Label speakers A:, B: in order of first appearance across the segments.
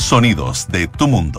A: Sonidos de tu mundo.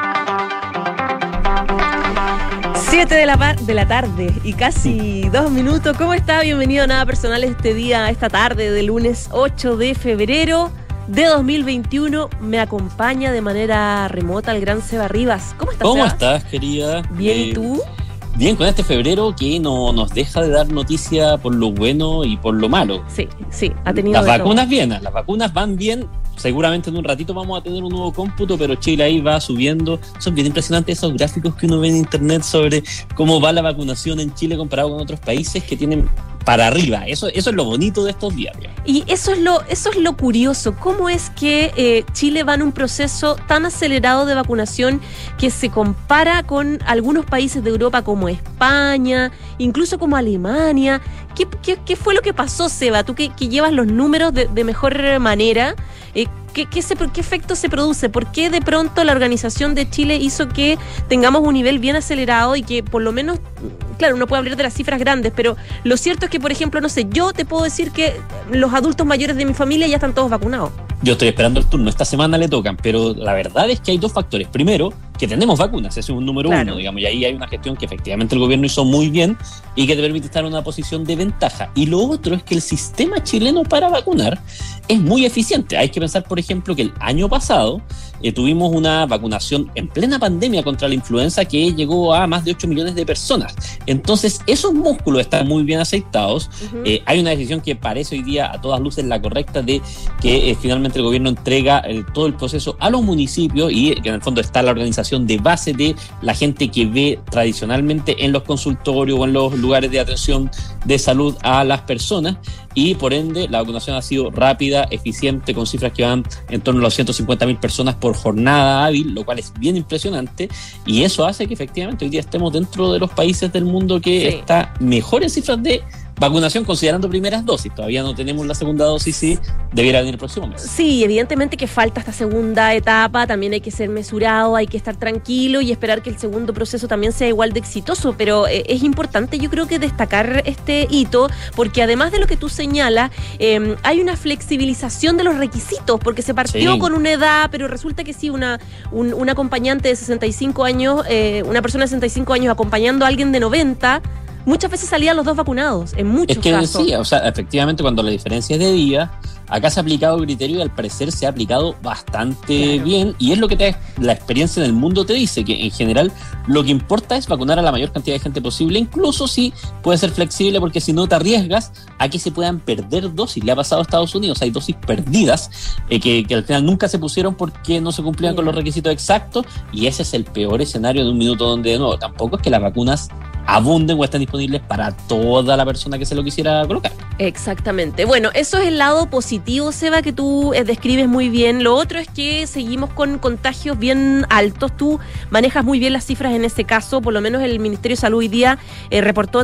B: 7 de la tarde y casi 2 minutos. ¿Cómo está? Bienvenido a Nada Personal esta tarde de lunes 8 de febrero de 2021. Me acompaña de manera remota el gran Seba Rivas. ¿Cómo estás,
C: ¿Cómo
B: Seba?
C: estás, querida?
B: Bien, ¿y tú?
C: Bien, con este febrero que no nos deja de dar noticia por lo bueno y por lo malo.
B: Sí, ha tenido
C: las
B: de
C: vacunas
B: todo.
C: bien, las vacunas van bien. Seguramente en un ratito vamos a tener un nuevo cómputo, pero Chile ahí va subiendo. Son bien impresionantes esos gráficos que uno ve en internet sobre cómo va la vacunación en Chile comparado con otros países que tienen para arriba. Eso es lo bonito de estos días.
B: Y eso es lo curioso. ¿Cómo es que Chile va en un proceso tan acelerado de vacunación que se compara con algunos países de Europa como España, incluso como Alemania? ¿Qué fue lo que pasó, Seba? Tú que llevas los números de mejor manera, ¿qué efecto se produce? ¿Por qué de pronto la organización de Chile hizo que tengamos un nivel bien acelerado y que por lo menos, claro, uno puede hablar de las cifras grandes, pero lo cierto es que, por ejemplo, no sé, yo te puedo decir que los adultos mayores de mi familia ya están todos vacunados?
C: Yo estoy esperando el turno, esta semana le tocan, pero la verdad es que hay dos factores. Primero, que tenemos vacunas, ese es un número uno, digamos, y ahí hay una gestión que efectivamente el gobierno hizo muy bien y que te permite estar en una posición de ventaja. Y lo otro es que el sistema chileno para vacunar es muy eficiente. Hay que pensar, por ejemplo, que el año pasado tuvimos una vacunación en plena pandemia contra la influenza que llegó a más de 8 millones de personas. Entonces, esos músculos están muy bien aceitados. Uh-huh. Hay una decisión que parece hoy día a todas luces la correcta de que finalmente el gobierno entrega todo el proceso a los municipios y que en el fondo está la organización de base de la gente que ve tradicionalmente en los consultorios o en los lugares de atención de salud a las personas, y por ende la vacunación ha sido rápida, eficiente, con cifras que van en torno a los 150.000 personas por jornada hábil, lo cual es bien impresionante, y eso hace que efectivamente hoy día estemos dentro de los países del mundo que está mejor en cifras de vacunación considerando primeras dosis. Todavía no tenemos la segunda dosis, sí, debiera venir el próximo mes.
B: Sí, evidentemente que falta esta segunda etapa, también hay que ser mesurado, hay que estar tranquilo y esperar que el segundo proceso también sea igual de exitoso, pero es importante, yo creo que destacar este hito, porque además de lo que tú señalas, hay una flexibilización de los requisitos, porque se partió con una edad, pero resulta que sí, una acompañante de 65 años, una persona de 65 años acompañando a alguien de 90, muchas veces salían los dos vacunados, en muchos casos. Es que
C: decía, o sea, efectivamente cuando la diferencia es de día, acá se ha aplicado el criterio y al parecer se ha aplicado bastante bien, y es lo que la experiencia en el mundo te dice, que en general lo que importa es vacunar a la mayor cantidad de gente posible, incluso si puede ser flexible, porque si no te arriesgas a que se puedan perder dosis. Le ha pasado a Estados Unidos, hay dosis perdidas que al final nunca se pusieron porque no se cumplían con los requisitos exactos, y ese es el peor escenario de un minuto donde, de nuevo, tampoco es que las vacunas abunden o estén disponibles para toda la persona que se lo quisiera colocar.
B: Exactamente. Bueno, eso es el lado positivo, Seba, que tú describes muy bien. Lo otro es que seguimos con contagios bien altos. Tú manejas muy bien las cifras en ese caso. Por lo menos el Ministerio de Salud hoy día reportó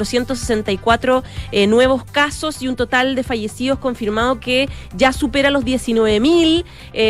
B: 3.464 nuevos casos y un total de fallecidos confirmado que ya supera los 19.000.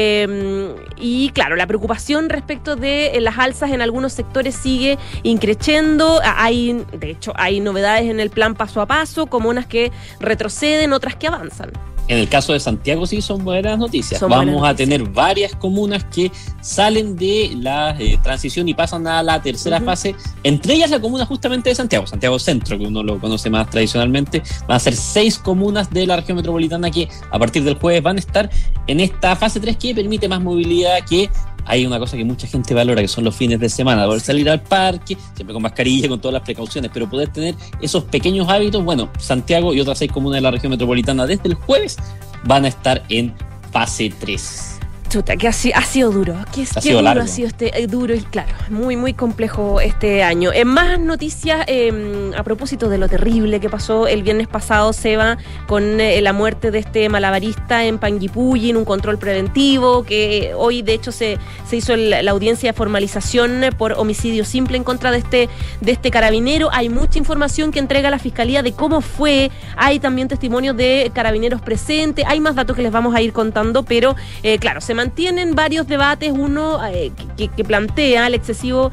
B: Y claro, la preocupación respecto de las alzas en algunos sectores sigue increciendo. De hecho, hay novedades en el plan paso a paso, como unas que retroceden, otras que avanzan.
C: En el caso de Santiago sí son buenas noticias. Vamos a tener varias comunas que salen de la transición y pasan a la tercera fase, entre ellas la comuna justamente de Santiago Centro, que uno lo conoce más tradicionalmente. Van a ser 6 comunas de la región metropolitana que a partir del jueves van a estar en esta fase 3 que permite más movilidad, que hay una cosa que mucha gente valora, que son los fines de semana, poder salir al parque, siempre con mascarilla, con todas las precauciones, pero poder tener esos pequeños hábitos. Bueno, Santiago y otras 6 comunas de la región metropolitana desde el jueves van a estar en fase 3.
B: Chuta, que ha sido duro. Qué duro largo. Ha sido duro y claro, muy, muy complejo este año. En más noticias, a propósito de lo terrible que pasó el viernes pasado, Seba, con la muerte de este malabarista en Panguipulli, en un control preventivo, que hoy de hecho se hizo la audiencia de formalización por homicidio simple en contra de este carabinero. Hay mucha información que entrega la Fiscalía de cómo fue. Hay también testimonios de carabineros presentes. Hay más datos que les vamos a ir contando, pero claro, se mantienen varios debates. Uno que plantea el excesivo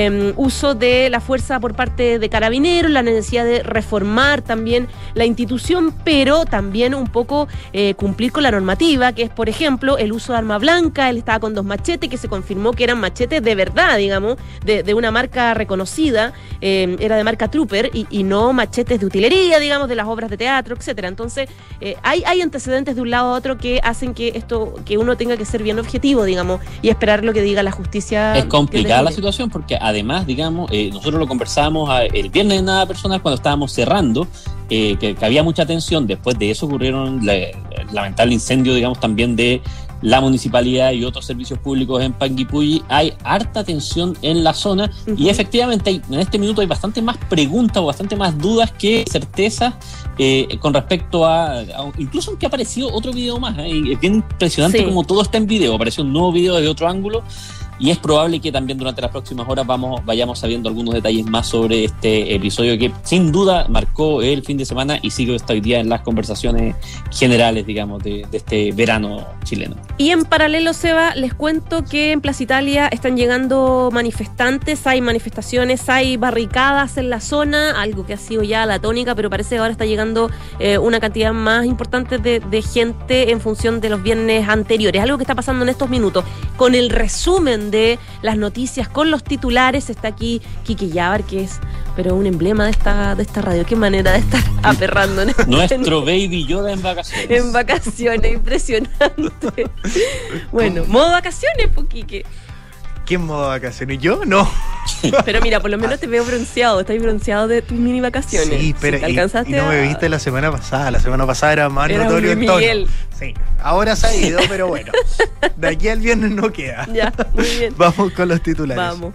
B: uso de la fuerza por parte de Carabineros, la necesidad de reformar también la institución, pero también un poco cumplir con la normativa, que es, por ejemplo, el uso de arma blanca. Él estaba con 2 machetes que se confirmó que eran machetes de verdad, digamos, de una marca reconocida, era de marca Trooper y no machetes de utilería, digamos, de las obras de teatro, etcétera. Entonces, hay antecedentes de un lado a otro que hacen que uno tenga que ser bien objetivo, digamos, y esperar lo que diga la justicia.
C: Es complicada la situación porque además, digamos, nosotros lo conversábamos el viernes en Nada Personal cuando estábamos cerrando, que había mucha tensión. Después de eso ocurrieron el lamentable incendio, digamos, también de la municipalidad y otros servicios públicos en Panguipulli. Hay harta tensión en la zona y efectivamente en este minuto hay bastante más preguntas o bastante más dudas que certezas con respecto a incluso aunque ha aparecido otro video más. Es bien impresionante como todo está en video. Apareció un nuevo video desde otro ángulo y es probable que también durante las próximas horas vayamos sabiendo algunos detalles más sobre este episodio que sin duda marcó el fin de semana y sigue hasta hoy día en las conversaciones generales, digamos, de este verano chileno.
B: Y en paralelo, Seba, les cuento que en Plaza Italia están llegando manifestantes, hay manifestaciones, hay barricadas en la zona, algo que ha sido ya la tónica, pero parece que ahora está llegando una cantidad más importante de gente en función de los viernes anteriores, algo que está pasando en estos minutos. Con el resumen de las noticias, con los titulares, está aquí Quique Yabar, que es un emblema de esta radio. Qué manera de estar aperrando
C: nuestro Baby Yoda en vacaciones.
B: En vacaciones, impresionante. Bueno, modo vacaciones, pues, Quique.
A: ¿Qué modo vacaciones? ¿Yo? No.
B: Pero mira, por lo menos te veo bronceado. Estás bronceado de tus mini vacaciones.
A: Sí, pero
B: ¿te alcanzaste
A: y no me viste la semana pasada. La semana pasada era más notorio el tono. Sí, ahora se ha ido, pero bueno. De aquí al viernes no queda.
B: Ya, muy bien.
A: Vamos con los titulares.
B: Vamos.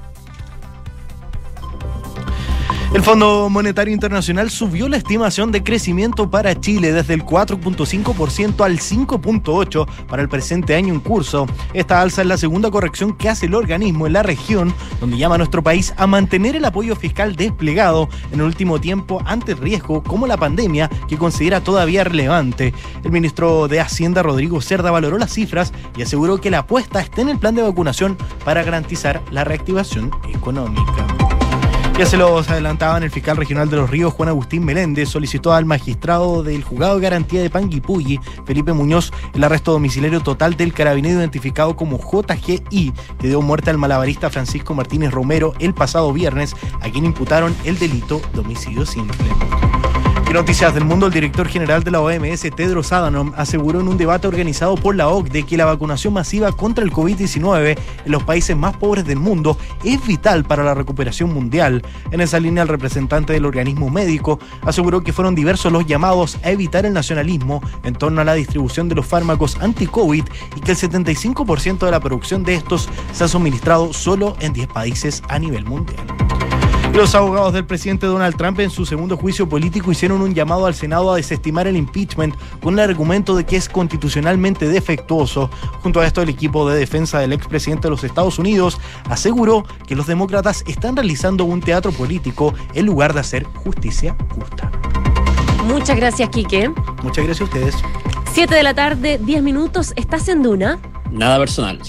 A: El Fondo Monetario Internacional subió la estimación de crecimiento para Chile desde el 4.5% al 5.8% para el presente año en curso. Esta alza es la segunda corrección que hace el organismo en la región, donde llama a nuestro país a mantener el apoyo fiscal desplegado en el último tiempo ante riesgos como la pandemia, que considera todavía relevante. El ministro de Hacienda, Rodrigo Cerda, valoró las cifras y aseguró que la apuesta está en el plan de vacunación para garantizar la reactivación económica. Ya se los adelantaban, el fiscal regional de Los Ríos, Juan Agustín Meléndez, solicitó al magistrado del Juzgado de Garantía de Panguipulli, Felipe Muñoz, el arresto domiciliario total del carabinero identificado como JGI, que dio muerte al malabarista Francisco Martínez Romero el pasado viernes, a quien imputaron el delito de homicidio simple. En noticias del mundo, el director general de la OMS, Tedros Adhanom, aseguró en un debate organizado por la OCDE que la vacunación masiva contra el COVID-19 en los países más pobres del mundo es vital para la recuperación mundial. En esa línea, el representante del organismo médico aseguró que fueron diversos los llamados a evitar el nacionalismo en torno a la distribución de los fármacos anti-COVID y que el 75% de la producción de estos se ha suministrado solo en 10 países a nivel mundial. Los abogados del presidente Donald Trump en su segundo juicio político hicieron un llamado al Senado a desestimar el impeachment con el argumento de que es constitucionalmente defectuoso. Junto a esto, el equipo de defensa del expresidente de los Estados Unidos aseguró que los demócratas están realizando un teatro político en lugar de hacer justicia justa.
B: Muchas gracias, Quique.
A: Muchas gracias a ustedes.
B: 7 de la tarde, 10 minutos. ¿Estás en Duna?
C: Nada personal.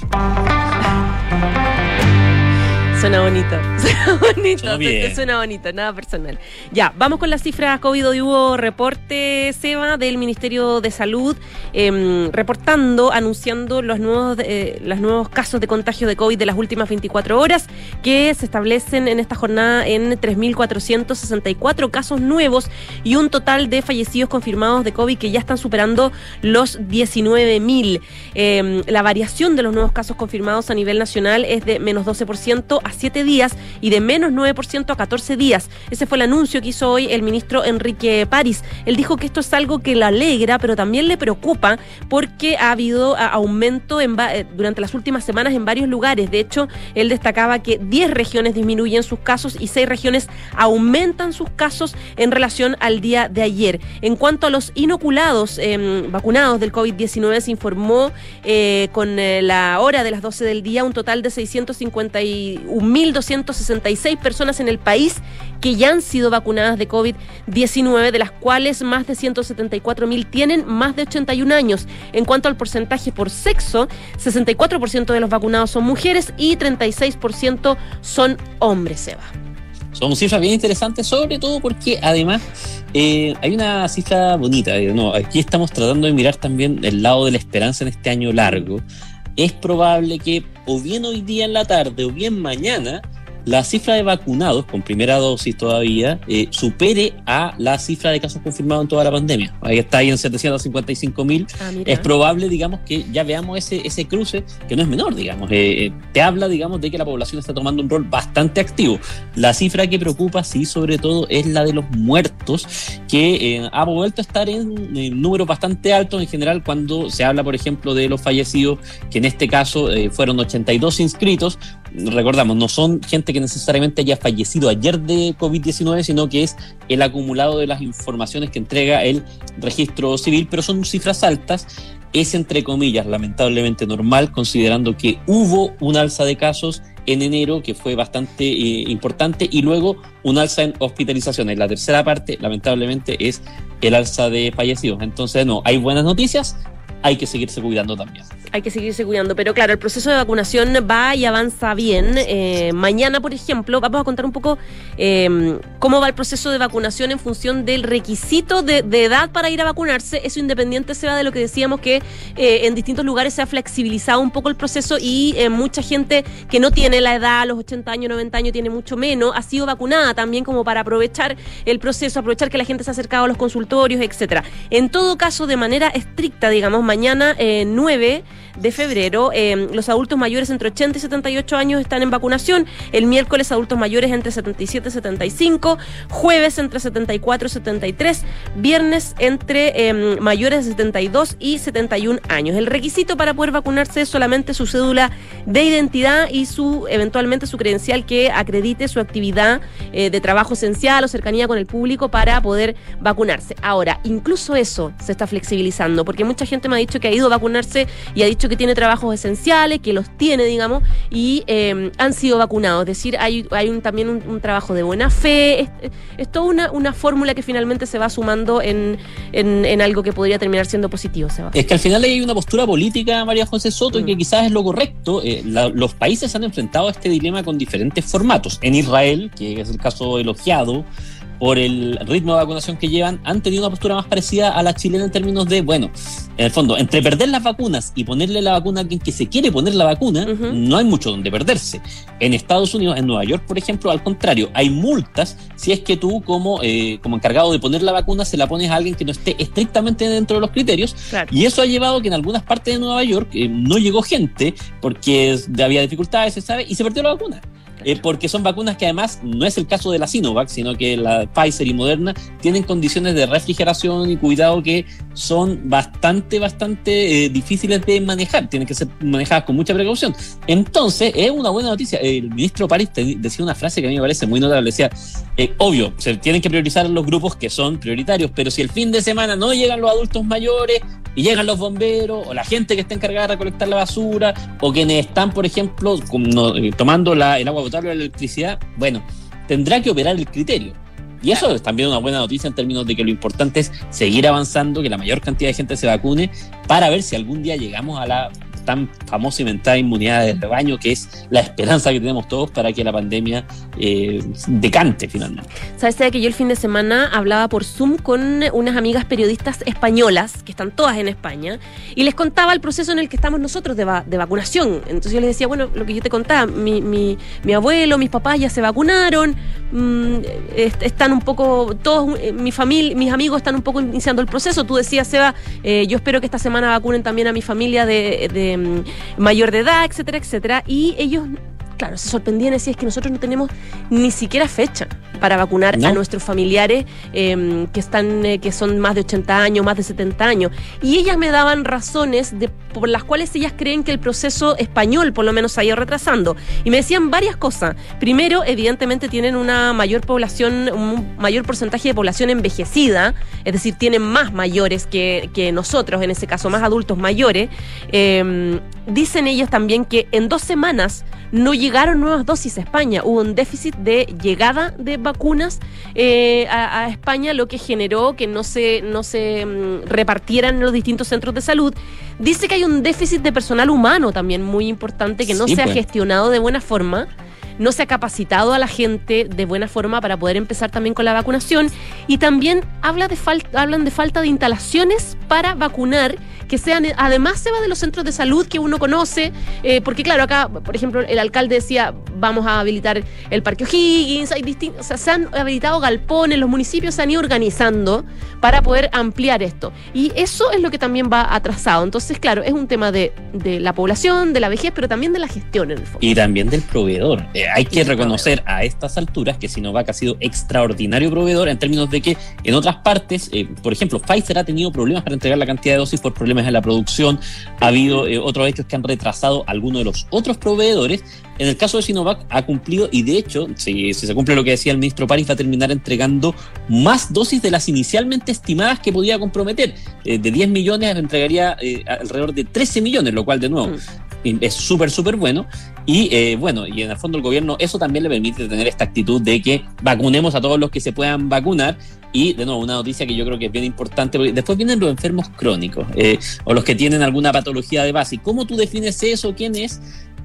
B: Suena bonito, suena bonito, nada personal. Ya, vamos con las cifras COVID. Hoy hubo reporte, Seba, del Ministerio de Salud, anunciando los nuevos casos de contagio de COVID de las últimas 24 horas, que se establecen en esta jornada en 3.464 casos nuevos y un total de fallecidos confirmados de COVID que ya están superando los 19.000. La variación de los nuevos casos confirmados a nivel nacional es de menos 12% a 7 días y de menos 9% a 14 días. Ese fue el anuncio que hizo hoy el ministro Enrique París. Él dijo que esto es algo que le alegra, pero también le preocupa porque ha habido aumento durante las últimas semanas en varios lugares. De hecho, él destacaba que 10 regiones disminuyen sus casos y 6 regiones aumentan sus casos en relación al día de ayer. En cuanto a los inoculados, vacunados del COVID-19, se informó con la hora de las 12 del día un total de 651 1.266 personas en el país que ya han sido vacunadas de COVID-19, de las cuales más de 174.000 tienen más de 81 años. En cuanto al porcentaje por sexo, 64% de los vacunados son mujeres y 36% son hombres, Seba.
C: Son cifras bien interesantes, sobre todo porque además hay una cifra bonita. Aquí estamos tratando de mirar también el lado de la esperanza en este año largo. Es probable que o bien hoy día en la tarde o bien mañana la cifra de vacunados con primera dosis todavía supere a la cifra de casos confirmados en toda la pandemia. Ahí está ahí en 755.000. Es probable, digamos, que ya veamos ese cruce, que no es menor, digamos. Te habla, digamos, de que la población está tomando un rol bastante activo. La cifra que preocupa, sí, sobre todo, es la de los muertos, que ha vuelto a estar en números bastante altos en general cuando se habla, por ejemplo, de los fallecidos, que en este caso fueron 82 inscritos. Recordamos, no son gente que necesariamente haya fallecido ayer de COVID-19, sino que es el acumulado de las informaciones que entrega el registro civil, pero son cifras altas. Es, entre comillas, lamentablemente normal, considerando que hubo un alza de casos en enero que fue bastante importante, y luego un alza en hospitalizaciones. La tercera parte, lamentablemente, es el alza de fallecidos. Entonces, no, hay buenas noticias. Hay que seguirse cuidando también.
B: Hay que seguirse cuidando, pero claro, el proceso de vacunación va y avanza bien. Mañana, por ejemplo, vamos a contar un poco cómo va el proceso de vacunación en función del requisito de edad para ir a vacunarse. Eso independiente se va de lo que decíamos, que en distintos lugares se ha flexibilizado un poco el proceso y mucha gente que no tiene la edad, los 80 años, 90 años, tiene mucho menos, ha sido vacunada también como para aprovechar el proceso, aprovechar que la gente se ha acercado a los consultorios, etcétera. En todo caso, de manera estricta, digamos, mañana 9 de febrero, los adultos mayores entre 80 y 78 años están en vacunación, el miércoles adultos mayores entre 77 y 75, jueves entre 74 y 73, viernes entre mayores de 72 y 71 años. El requisito para poder vacunarse es solamente su cédula de identidad y eventualmente su credencial que acredite su actividad de trabajo esencial o cercanía con el público para poder vacunarse. Ahora, incluso eso se está flexibilizando, porque mucha gente me ha dicho que ha ido a vacunarse y ha dicho que tiene trabajos esenciales, que los tiene, digamos, y han sido vacunados. Es decir, hay también un trabajo de buena fe. Es toda una fórmula que finalmente se va sumando en algo que podría terminar siendo positivo, Seba.
C: Es que al final hay una postura política, María José Soto, y que quizás es lo correcto. Los países han enfrentado este dilema con diferentes formatos. En Israel, que es el caso elogiado por el ritmo de vacunación que llevan, han tenido una postura más parecida a la chilena en términos de, bueno, en el fondo, entre perder las vacunas y ponerle la vacuna a alguien que se quiere poner la vacuna, no hay mucho donde perderse. En Estados Unidos, en Nueva York, por ejemplo, al contrario, hay multas si es que tú como encargado de poner la vacuna se la pones a alguien que no esté estrictamente dentro de los criterios. Claro. Y eso ha llevado que en algunas partes de Nueva York no llegó gente porque había dificultades, se sabe, y se perdió la vacuna. Porque son vacunas que además no es el caso de la Sinovac, sino que la Pfizer y Moderna tienen condiciones de refrigeración y cuidado que son bastante difíciles de manejar, tienen que ser manejadas con mucha precaución. Entonces es una buena noticia. El ministro París decía una frase que a mí me parece muy notable, decía, obvio, se tienen que priorizar los grupos que son prioritarios, pero si el fin de semana no llegan los adultos mayores y llegan los bomberos o la gente que está encargada de recolectar la basura o quienes están, por ejemplo, tomando el agua potable o la electricidad, bueno, tendrá que operar el criterio. Y eso es también una buena noticia en términos de que lo importante es seguir avanzando, que la mayor cantidad de gente se vacune para ver si algún día llegamos a la tan famosa y inventada inmunidad de rebaño, que es la esperanza que tenemos todos para que la pandemia decante finalmente.
B: ¿Sabes que yo el fin de semana hablaba por Zoom con unas amigas periodistas españolas, que están todas en España, y les contaba el proceso en el que estamos nosotros de vacunación? Entonces yo les decía, bueno, lo que yo te contaba, mi abuelo, mis papás ya se vacunaron, están un poco, todos, mi familia, mis amigos están un poco iniciando el proceso. Tú decías, Seba, yo espero que esta semana vacunen también a mi familia de mayor de edad, etcétera, etcétera, y ellos, claro, se sorprendían, decían, es que nosotros no tenemos ni siquiera fecha para vacunar a nuestros familiares que son más de 80 años, más de 70 años. Y ellas me daban razones por las cuales ellas creen que el proceso español por lo menos se ha ido retrasando. Y me decían varias cosas. Primero, evidentemente tienen una mayor población, un mayor porcentaje de población envejecida, es decir, tienen más mayores que nosotros, en ese caso, más adultos mayores. Dicen ellos también que en 2 semanas no llegaron nuevas dosis a España. Hubo un déficit de llegada de vacunas a España, lo que generó que no se repartieran en los distintos centros de salud. Dice que hay un déficit de personal humano también muy importante, que no se ha gestionado de buena forma. No se ha capacitado a la gente de buena forma para poder empezar también con la vacunación. Y también hablan de falta de instalaciones para vacunar, que sean, además se va de los centros de salud que uno conoce, porque claro, acá, por ejemplo, el alcalde decía, vamos a habilitar el Parque O'Higgins, se han habilitado galpones, los municipios se han ido organizando para poder ampliar esto. Y eso es lo que también va atrasado. Entonces, claro, es un tema de la población, de la vejez, pero también de la gestión en el fondo.
C: Y también del proveedor. Hay que reconocer a estas alturas que Sinovac ha sido extraordinario proveedor en términos de que en otras partes, por ejemplo, Pfizer ha tenido problemas para entregar la cantidad de dosis por problemas en la producción. Ha habido otros hechos que han retrasado a algunos de los otros proveedores. En el caso de Sinovac ha cumplido, y de hecho, si se cumple lo que decía el ministro París, va a terminar entregando más dosis de las inicialmente estimadas que podía comprometer. De 10 millones entregaría alrededor de 13 millones, lo cual de nuevo es súper bueno. Y y en el fondo el gobierno eso también le permite tener esta actitud de que vacunemos a todos los que se puedan vacunar. Y de nuevo, una noticia que yo creo que es bien importante, porque después vienen los enfermos crónicos o los que tienen alguna patología de base. ¿Y cómo tú defines eso? ¿Quién es?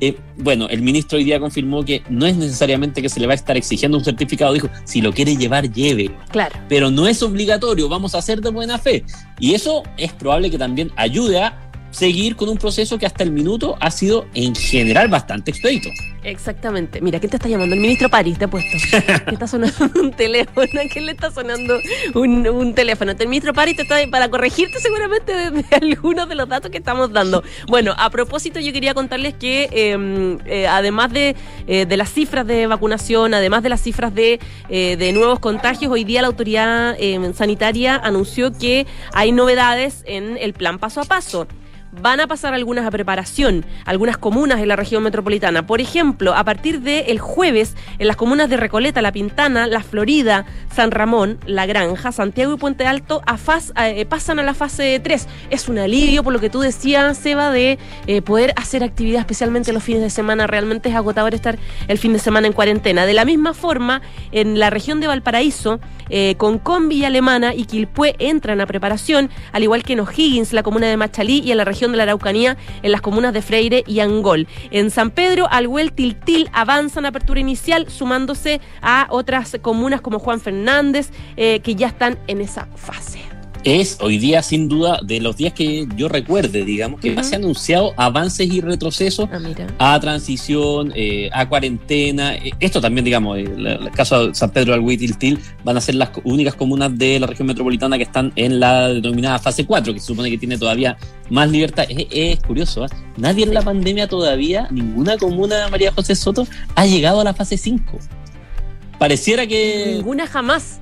C: El ministro hoy día confirmó que no es necesariamente que se le va a estar exigiendo un certificado. Dijo, si lo quiere llevar, lleve.
B: Claro.
C: Pero no es obligatorio, vamos a hacer de buena fe. Y eso es probable que también ayude a seguir con un proceso que hasta el minuto ha sido en general bastante expedito.
B: Exactamente. Mira, ¿quién te está llamando? El ministro París, te he puesto. ¿Qué está sonando un teléfono? ¿A quién le está sonando un teléfono? El ministro París te está para corregirte seguramente de algunos de los datos que estamos dando. Bueno, a propósito, yo quería contarles que además de las cifras de vacunación, además de las cifras de nuevos contagios, hoy día la autoridad sanitaria anunció que hay novedades en el plan paso a paso. Van a pasar algunas a preparación, algunas comunas en la región metropolitana. Por ejemplo, a partir del jueves, en las comunas de Recoleta, La Pintana, La Florida, San Ramón, La Granja, Santiago y Puente Alto pasan a la fase 3. Es un alivio, por lo que tú decías, Seba, de poder hacer actividad, especialmente los fines de semana. Realmente es agotador estar el fin de semana en cuarentena. De la misma forma, en la región de Valparaíso, Concón, Villa Alemana y Quilpué entran a preparación, al igual que en O'Higgins, la comuna de Machalí, y en la región de la Araucanía, en las comunas de Freire y Angol. En San Pedro, Alhuel, Tiltil avanzan a apertura inicial, sumándose a otras comunas como Juan Fernández, que ya están en esa fase.
C: Es hoy día, sin duda, de los días que yo recuerde, digamos, que más se han anunciado avances y retrocesos a transición, a cuarentena. Esto también, digamos, el caso de San Pedro, Alhuí y Tiltil van a ser las únicas comunas de la región metropolitana que están en la denominada fase 4, que se supone que tiene todavía más libertad. Es curioso, ¿eh? Nadie en la pandemia todavía, ninguna comuna, María José Soto, ha llegado a la fase 5. Pareciera que...
B: Ninguna jamás.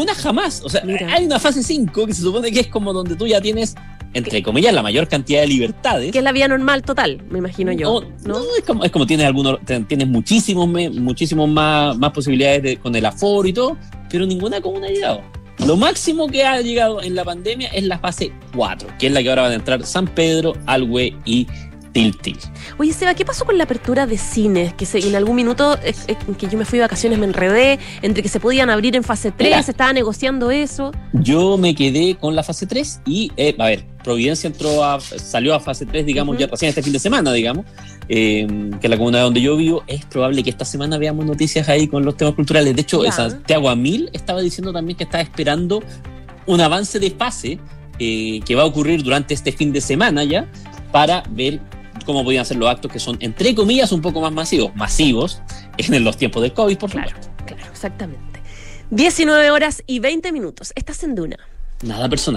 C: O sea, hay una fase 5 que se supone que es como donde tú ya tienes, entre comillas, la mayor cantidad de libertades.
B: Que es la vía normal total, me imagino yo.
C: No, es como tienes muchísimos más posibilidades con el aforo y todo, pero ninguna comuna ha llegado. Lo máximo que ha llegado en la pandemia es la fase 4, que es la que ahora van a entrar San Pedro, Alhué y Tiltil.
B: Oye, Seba, ¿qué pasó con la apertura de cines? Que en algún minuto que yo me fui de vacaciones me enredé entre que se podían abrir en fase 3, se estaba negociando eso.
C: Yo me quedé con la fase 3 y, Providencia salió a fase 3, digamos, ya recién este fin de semana, digamos, que es la comuna donde yo vivo. Es probable que esta semana veamos noticias ahí con los temas culturales. De hecho, Santiago Amil estaba diciendo también que estaba esperando un avance de fase que va a ocurrir durante este fin de semana ya, para ver cómo podían ser los actos que son, entre comillas, un poco más masivos en los tiempos del COVID, por supuesto.
B: Claro, exactamente. 19:20. Estás en Duna.
C: Nada personal.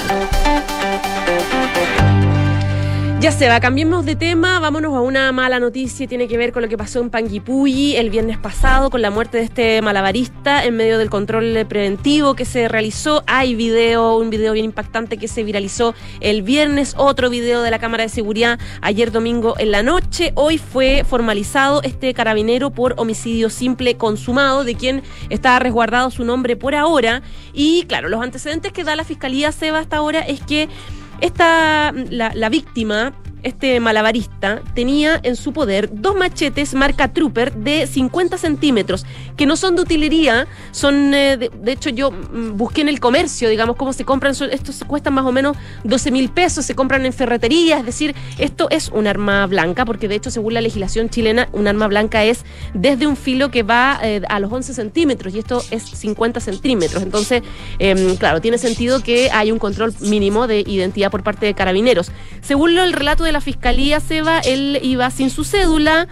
B: Ya se va, cambiemos de tema, vámonos a una mala noticia, tiene que ver con lo que pasó en Panguipulli el viernes pasado, con la muerte de este malabarista en medio del control preventivo que se realizó. Hay un video bien impactante que se viralizó el viernes, otro video de la cámara de seguridad ayer domingo en la noche. Hoy fue formalizado este carabinero por homicidio simple consumado, de quien está resguardado su nombre por ahora. Y claro, los antecedentes que da la Fiscalía, Seba, hasta ahora es que la víctima este malabarista tenía en su poder 2 machetes marca Trooper de 50 centímetros, que no son de utilería, son, de hecho yo busqué en el comercio, digamos, cómo se compran, estos cuestan más o menos 12.000 pesos, se compran en ferretería, es decir, esto es un arma blanca, porque de hecho según la legislación chilena, un arma blanca es desde un filo que va a los 11 centímetros, y esto es 50 centímetros, entonces, claro, tiene sentido que hay un control mínimo de identidad por parte de Carabineros. Según el relato de la Fiscalía, Seba, él iba sin su cédula.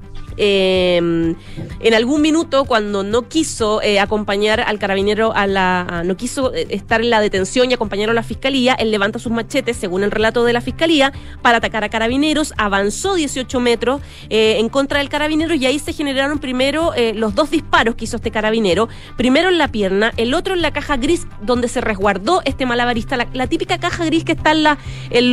B: En algún minuto, cuando no quiso acompañar al carabinero no quiso estar en la detención y acompañarlo a la Fiscalía, él levanta sus machetes, según el relato de la Fiscalía, para atacar a Carabineros, avanzó 18 metros en contra del carabinero, y ahí se generaron primero los 2 disparos que hizo este carabinero, primero en la pierna, el otro en la caja gris donde se resguardó este malabarista, la típica caja gris que está en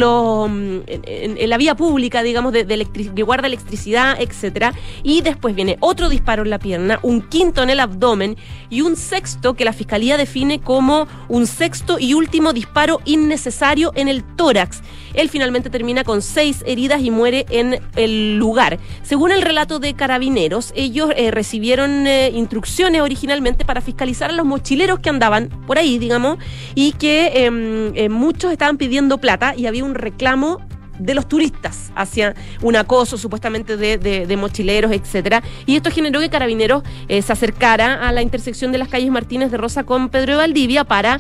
B: la vía pública, digamos, que guarda electricidad, etcétera. Y después viene otro disparo en la pierna, un quinto en el abdomen y un sexto que la Fiscalía define como un sexto y último disparo innecesario en el tórax. Él finalmente termina con 6 heridas y muere en el lugar. Según el relato de Carabineros, ellos recibieron instrucciones originalmente para fiscalizar a los mochileros que andaban por ahí, digamos, y que muchos estaban pidiendo plata y había un reclamo de los turistas hacia un acoso supuestamente de mochileros, etcétera, y esto generó que Carabineros se acercara a la intersección de las calles Martínez de Rosa con Pedro de Valdivia para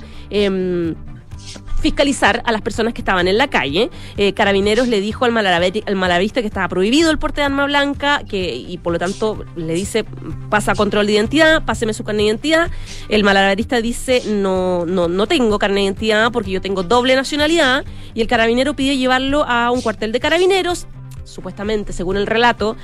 B: fiscalizar a las personas que estaban en la calle. Carabineros le dijo al malabarista que estaba prohibido el porte de arma blanca, y por lo tanto le dice: pasa control de identidad, páseme su carnet de identidad. El malabarista dice: no tengo carnet de identidad porque yo tengo doble nacionalidad, y el carabinero pide llevarlo a un cuartel de Carabineros. Supuestamente, según el relato,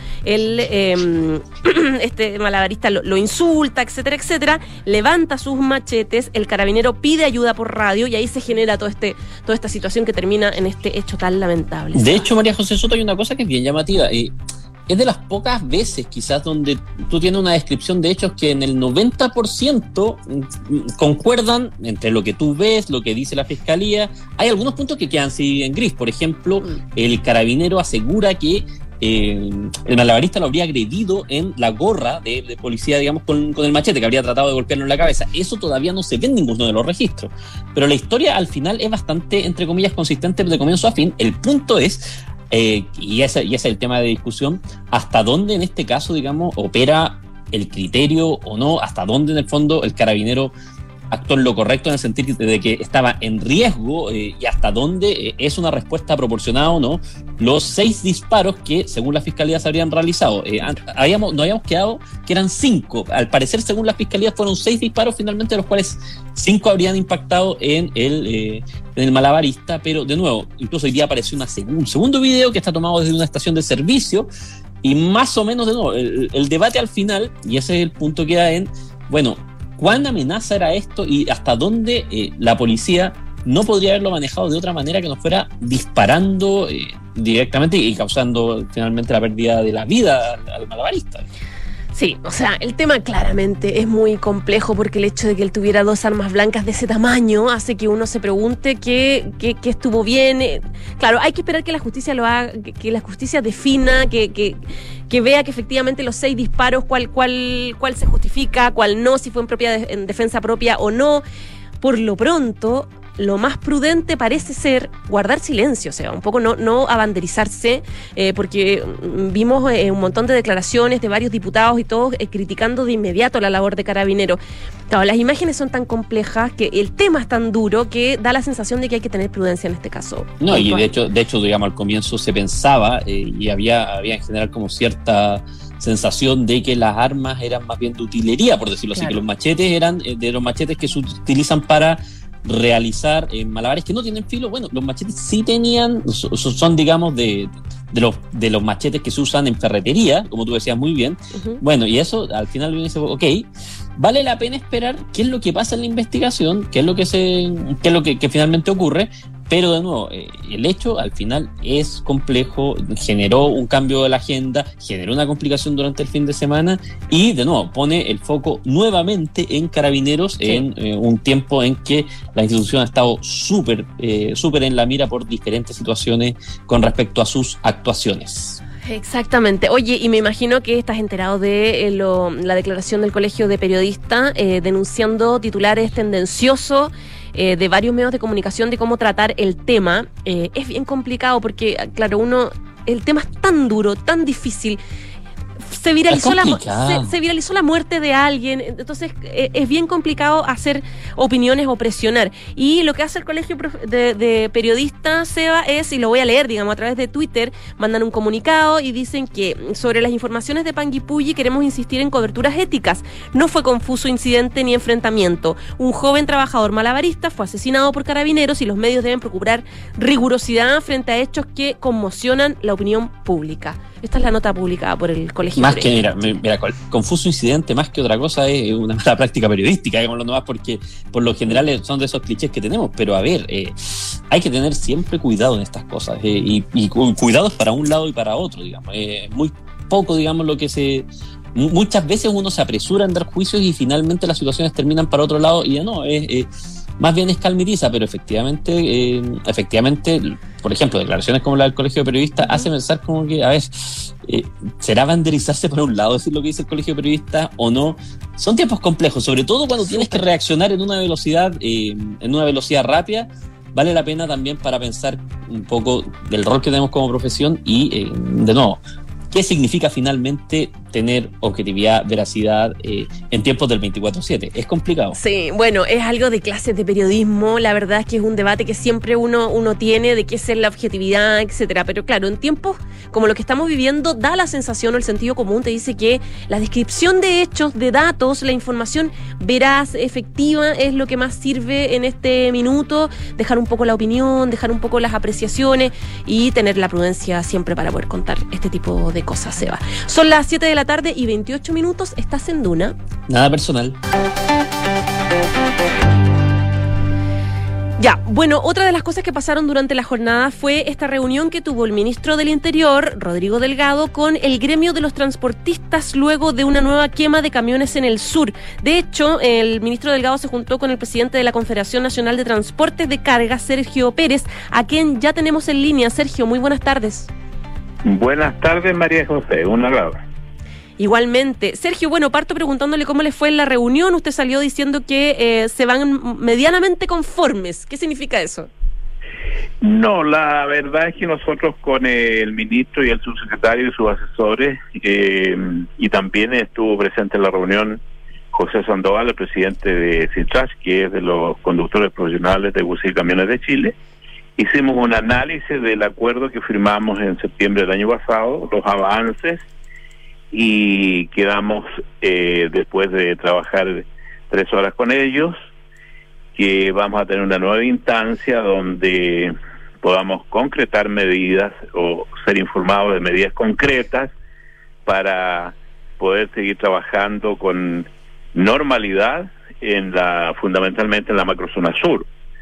B: este malabarista lo insulta, etcétera, etcétera, levanta sus machetes, el carabinero pide ayuda por radio, y ahí se genera toda esta situación que termina en este hecho tan lamentable.
C: De hecho, María José Soto, hay una cosa que es bien llamativa, es de las pocas veces quizás donde tú tienes una descripción de hechos que en el 90% concuerdan entre lo que tú ves, lo que dice la Fiscalía. Hay algunos puntos que quedan así en gris. Por ejemplo, el carabinero asegura que el malabarista lo habría agredido en la gorra de policía, digamos, con el machete, que habría tratado de golpearlo en la cabeza. Eso todavía no se ve en ninguno de los registros. Pero la historia al final es bastante, entre comillas, consistente de comienzo a fin. El punto es... y ese es el tema de discusión, hasta dónde en este caso, digamos, opera el criterio o no, hasta dónde en el fondo el carabinero actuó en lo correcto en el sentido de que estaba en riesgo, y hasta dónde es una respuesta proporcionada o no los 6 disparos que según la Fiscalía se habrían realizado. Nos habíamos quedado que eran 5, al parecer según la Fiscalía fueron 6 disparos finalmente, de los cuales 5 habrían impactado en el malabarista, pero de nuevo, incluso hoy día apareció un segundo video que está tomado desde una estación de servicio, y más o menos de nuevo el debate al final, y ese es el punto, queda en, bueno, ¿cuán amenaza era esto y hasta dónde la policía no podría haberlo manejado de otra manera que no fuera disparando directamente y causando finalmente la pérdida de la vida al malabarista?
B: Sí, o sea, el tema claramente es muy complejo, porque el hecho de que él tuviera 2 armas blancas de ese tamaño hace que uno se pregunte qué estuvo bien. Claro, hay que esperar que la justicia lo haga, que la justicia defina, que vea que efectivamente los 6 disparos, cuál se justifica, cuál no, si fue en defensa propia o no. Por lo pronto, lo más prudente parece ser guardar silencio, o sea, un poco no abanderizarse, porque vimos un montón de declaraciones de varios diputados y todos criticando de inmediato la labor de Carabineros. Claro, las imágenes son tan complejas, que el tema es tan duro, que da la sensación de que hay que tener prudencia en este caso.
C: No, y de hecho, digamos, al comienzo se pensaba, y había en general como cierta sensación de que las armas eran más bien de utilería, por decirlo así, que los machetes eran de los machetes que se utilizan para realizar malabares que no tienen filo. Bueno, los machetes sí tenían, son digamos de los machetes que se usan en ferretería, como tú decías muy bien. Uh-huh. Bueno, y eso al final viene y dice, ok, vale la pena esperar qué es lo que pasa en la investigación, qué es lo que finalmente ocurre, Pero de nuevo, el hecho al final es complejo, generó un cambio de la agenda, generó una complicación durante el fin de semana y de nuevo pone el foco nuevamente en Carabineros, sí, en un tiempo en que la institución ha estado súper en la mira por diferentes situaciones con respecto a sus actuaciones.
B: Exactamente. Oye, y me imagino que estás enterado de la declaración del Colegio de Periodistas denunciando titulares tendenciosos de varios medios de comunicación de cómo tratar el tema. Es bien complicado porque, claro, el tema es tan duro, tan difícil. Se viralizó la muerte de alguien, entonces es bien complicado hacer opiniones o presionar. Y lo que hace el Colegio de Periodistas, Seba, es, y lo voy a leer, digamos, a través de Twitter, mandan un comunicado y dicen que sobre las informaciones de Panguipulli queremos insistir en coberturas éticas. No fue confuso incidente ni enfrentamiento. Un joven trabajador malabarista fue asesinado por Carabineros y los medios deben procurar rigurosidad frente a hechos que conmocionan la opinión pública. Esta es la nota publicada por el Colegio.
C: Más que, mira, confuso incidente, más que otra cosa, es una mala práctica periodística, digámoslo nomás, porque por lo general son de esos clichés que tenemos. Pero a ver, hay que tener siempre cuidado en estas cosas, y cuidados para un lado y para otro, digamos. Muy poco, digamos, lo que muchas veces uno se apresura en dar juicios y finalmente las situaciones terminan para otro lado y ya no, más bien es calmitiza, pero efectivamente, por ejemplo, declaraciones como la del Colegio de Periodistas hace pensar como que, a ver, ¿será banderizarse por un lado decir lo que dice el Colegio de Periodistas o no? Son tiempos complejos, sobre todo cuando tienes que reaccionar en una velocidad rápida. Vale la pena también para pensar un poco del rol que tenemos como profesión y, de nuevo, ¿qué significa finalmente tener objetividad, veracidad en tiempos del 24/7? Es complicado.
B: Sí, bueno, es algo de clases de periodismo. La verdad es que es un debate que siempre uno tiene de qué es la objetividad, etcétera. Pero claro, en tiempos como los que estamos viviendo, da la sensación, o el sentido común te dice que la descripción de hechos, de datos, la información veraz, efectiva, es lo que más sirve en este minuto. Dejar un poco la opinión, dejar un poco las apreciaciones y tener la prudencia siempre para poder contar este tipo de cosas, Seba. Son las 7 de la tarde y 28 minutos. Estás en Duna.
C: Nada personal.
B: Ya, bueno, otra de las cosas que pasaron durante la jornada fue esta reunión que tuvo el ministro del Interior, Rodrigo Delgado, con el gremio de los transportistas luego de una nueva quema de camiones en el sur. De hecho, el ministro Delgado se juntó con el presidente de la Confederación Nacional de Transportes de Carga, Sergio Pérez, a quien ya tenemos en línea. Sergio, muy buenas tardes.
D: Buenas tardes, María José, un agrado.
B: Igualmente. Sergio, bueno, parto preguntándole cómo le fue en la reunión. Usted salió diciendo que se van medianamente conformes. ¿Qué significa eso?
D: No, la verdad es que nosotros con el ministro y el subsecretario y sus asesores, y también estuvo presente en la reunión José Sandoval, el presidente de Cintrash, que es de los conductores profesionales de buses y camiones de Chile, hicimos un análisis del acuerdo que firmamos en septiembre del año pasado, los avances, y quedamos, después de trabajar 3 horas con ellos, que vamos a tener una nueva instancia donde podamos concretar medidas o ser informados de medidas concretas para poder seguir trabajando con normalidad fundamentalmente en la macrozona sur,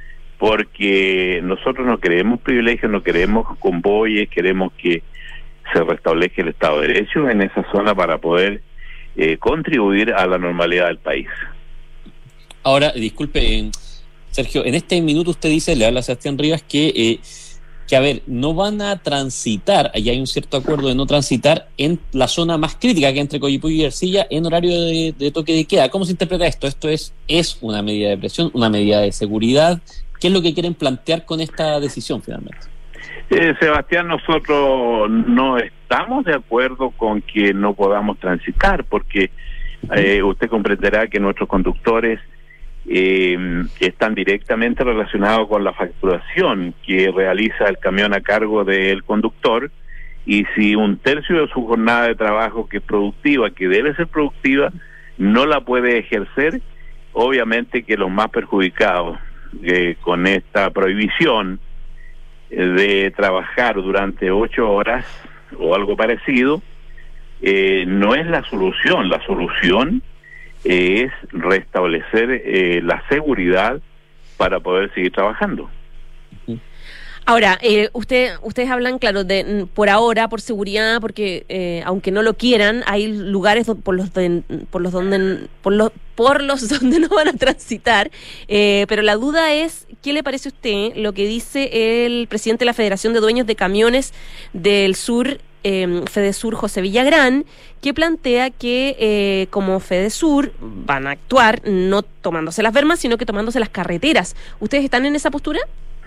D: porque nosotros no queremos privilegios, no queremos convoyes, queremos que se restablezca el Estado de Derecho en esa zona para poder contribuir a la normalidad del país.
C: Ahora, disculpe, Sergio, en este minuto usted dice, le habla a Sebastián Rivas, que a ver, no van a transitar, allá hay un cierto acuerdo de no transitar en la zona más crítica que entre Coyhaique y Ercilla en horario de toque de queda. ¿Cómo se interpreta esto? ¿Esto es una medida de presión, una medida de seguridad? ¿Qué es lo que quieren plantear con esta decisión finalmente?
D: Sebastián, nosotros no estamos de acuerdo con que no podamos transitar, porque usted comprenderá que nuestros conductores están directamente relacionados con la facturación que realiza el camión a cargo del conductor, y si 1/3 de su jornada de trabajo, que es productiva, que debe ser productiva, no la puede ejercer, obviamente que los más perjudicados con esta prohibición de trabajar durante 8 horas o algo parecido, no es la solución. La solución es restablecer la seguridad para poder seguir trabajando.
B: Ahora, ustedes hablan, claro, de por ahora, por seguridad, porque aunque no lo quieran, hay lugares por los donde no van a transitar. Pero la duda es, ¿qué le parece a usted lo que dice el presidente de la Federación de Dueños de Camiones del Sur, Fedesur, José Villagrán, que plantea que como Fedesur van a actuar no tomándose las bermas, sino que tomándose las carreteras? ¿Ustedes están en esa postura?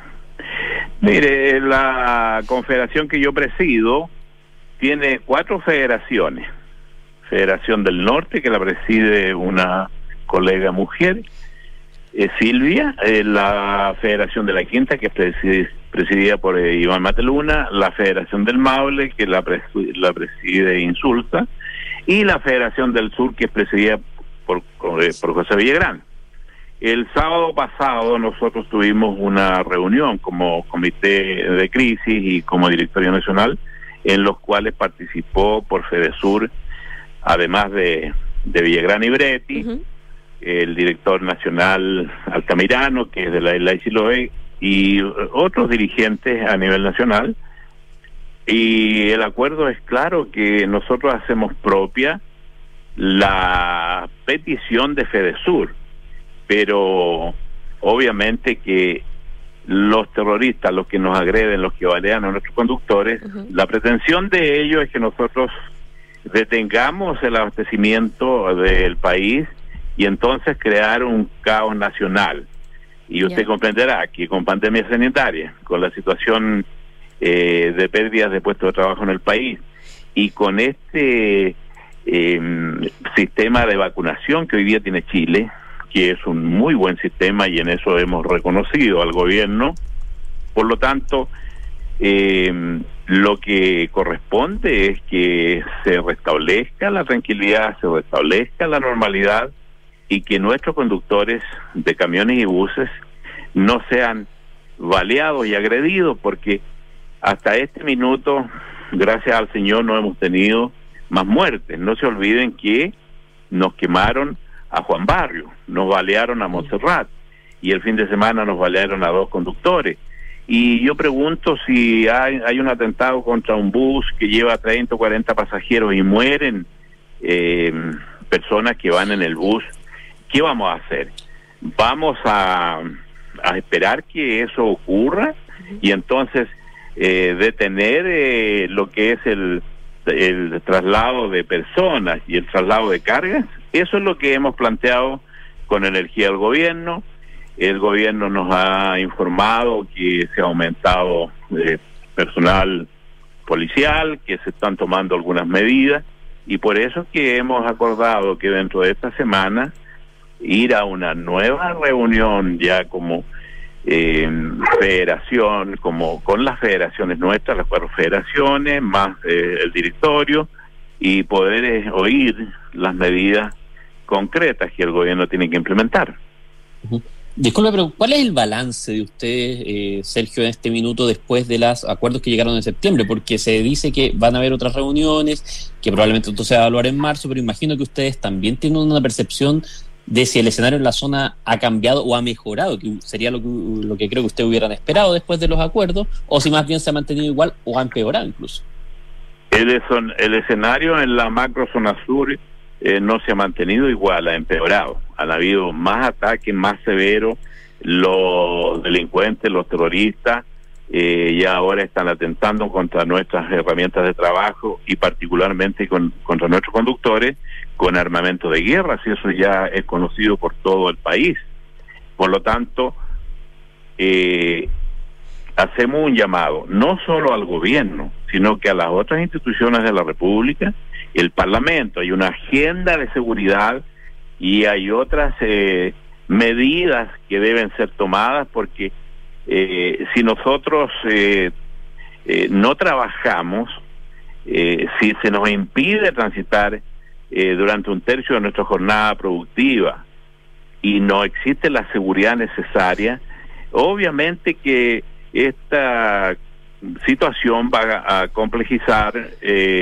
D: Mire, la confederación que yo presido tiene 4 federaciones. Federación del Norte, que la preside una colega mujer, Silvia, la Federación de la Quinta, que es presidida por Iván Mateluna, la Federación del Maule, que la preside Insulza, y la Federación del Sur, que es presidida por José Villagrán. El sábado pasado nosotros tuvimos una reunión como comité de crisis y como directorio nacional, en los cuales participó por Fedesur, además de Villagrán y Bretti, el director nacional Altamirano, que es de la isla de Chiloé, y otros dirigentes a nivel nacional. Y el acuerdo es claro que nosotros hacemos propia la petición de Fedesur, pero obviamente que los terroristas, los que nos agreden, los que balean a nuestros conductores, la pretensión de ellos es que nosotros detengamos el abastecimiento del país y entonces crear un caos nacional. Y usted comprenderá que con pandemia sanitaria, con la situación de pérdidas de puestos de trabajo en el país y con este sistema de vacunación que hoy día tiene Chile, que es un muy buen sistema y en eso hemos reconocido al gobierno. Por lo tanto, lo que corresponde es que se restablezca la tranquilidad, se restablezca la normalidad y que nuestros conductores de camiones y buses no sean baleados y agredidos, porque hasta este minuto, gracias al Señor, no hemos tenido más muertes. No se olviden que nos quemaron a Juan Barrio, nos balearon a Montserrat y el fin de semana nos balearon a 2 conductores. Y yo pregunto, si hay un atentado contra un bus que lleva 30 o 40 pasajeros y mueren personas que van en el bus, ¿qué vamos a hacer? ¿Vamos a esperar que eso ocurra y entonces detener lo que es el traslado de personas y el traslado de cargas? Eso es lo que hemos planteado con energía al gobierno. El gobierno nos ha informado que se ha aumentado personal policial, que se están tomando algunas medidas, y por eso es que hemos acordado que dentro de esta semana ir a una nueva reunión ya como federación, como con las federaciones nuestras, las 4 federaciones, más el directorio, y poder oír las medidas concretas que el gobierno tiene que implementar.
C: Disculpe, pero ¿cuál es el balance de usted, Sergio, en este minuto después de los acuerdos que llegaron en septiembre? Porque se dice que van a haber otras reuniones, que probablemente esto se va a evaluar en marzo, pero imagino que ustedes también tienen una percepción de si el escenario en la zona ha cambiado o ha mejorado, que sería lo que creo que ustedes hubieran esperado después de los acuerdos, o si más bien se ha mantenido igual o ha empeorado incluso.
D: El escenario en la macro zona sur no se ha mantenido igual, ha empeorado. Han habido más ataques, más severos, los delincuentes, los terroristas, ya ahora están atentando contra nuestras herramientas de trabajo y particularmente contra nuestros conductores con armamento de guerra, si eso ya es conocido por todo el país. Por lo tanto, hacemos un llamado no solo al gobierno, sino que a las otras instituciones de la República, el Parlamento. Hay una agenda de seguridad y hay otras medidas que deben ser tomadas, porque si nosotros no trabajamos, si se nos impide transitar durante un tercio de nuestra jornada productiva y no existe la seguridad necesaria, obviamente que esta situación va a complejizar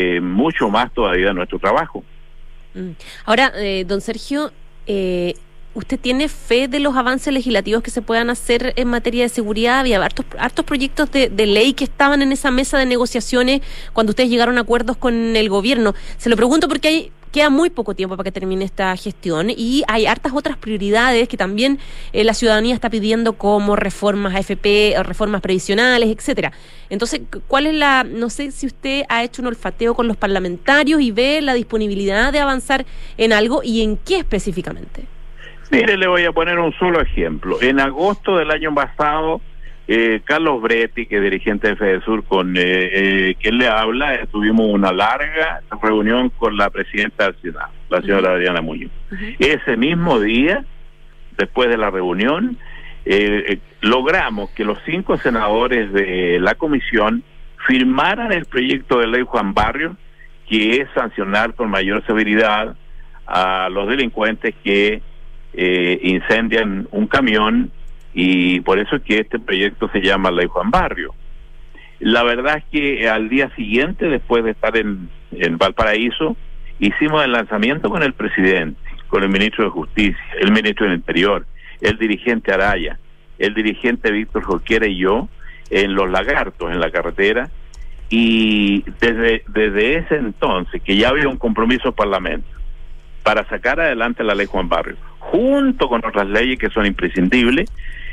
D: mucho más todavía nuestro trabajo.
B: Ahora, don Sergio, ¿usted tiene fe de los avances legislativos que se puedan hacer en materia de seguridad? Había hartos proyectos de ley que estaban en esa mesa de negociaciones cuando ustedes llegaron a acuerdos con el gobierno. Se lo pregunto porque queda muy poco tiempo para que termine esta gestión y hay hartas otras prioridades que también la ciudadanía está pidiendo, como reformas AFP, reformas previsionales, etcétera. Entonces, ¿cuál es no sé si usted ha hecho un olfateo con los parlamentarios y ve la disponibilidad de avanzar en algo y en qué específicamente?
D: Mire, le voy a poner un solo ejemplo. En agosto del año pasado, Carlos Bretti, que es dirigente de FEDESUR, con quien le habla, tuvimos una larga reunión con la presidenta del Senado, la señora Adriana Muñoz. Ese mismo día, después de la reunión, logramos que los 5 senadores de la comisión firmaran el proyecto de ley Juan Barrios, que es sancionar con mayor severidad a los delincuentes que incendian un camión, y por eso es que este proyecto se llama Ley Juan Barrios. La verdad es que al día siguiente, después de estar en Valparaíso, hicimos el lanzamiento con el presidente, con el ministro de Justicia, el ministro del Interior, el dirigente Araya, el dirigente Víctor Jorquera y yo, en Los Lagartos, en la carretera, y desde ese entonces, que ya había un compromiso del Parlamento para sacar adelante la Ley Juan Barrios, junto con otras leyes que son imprescindibles,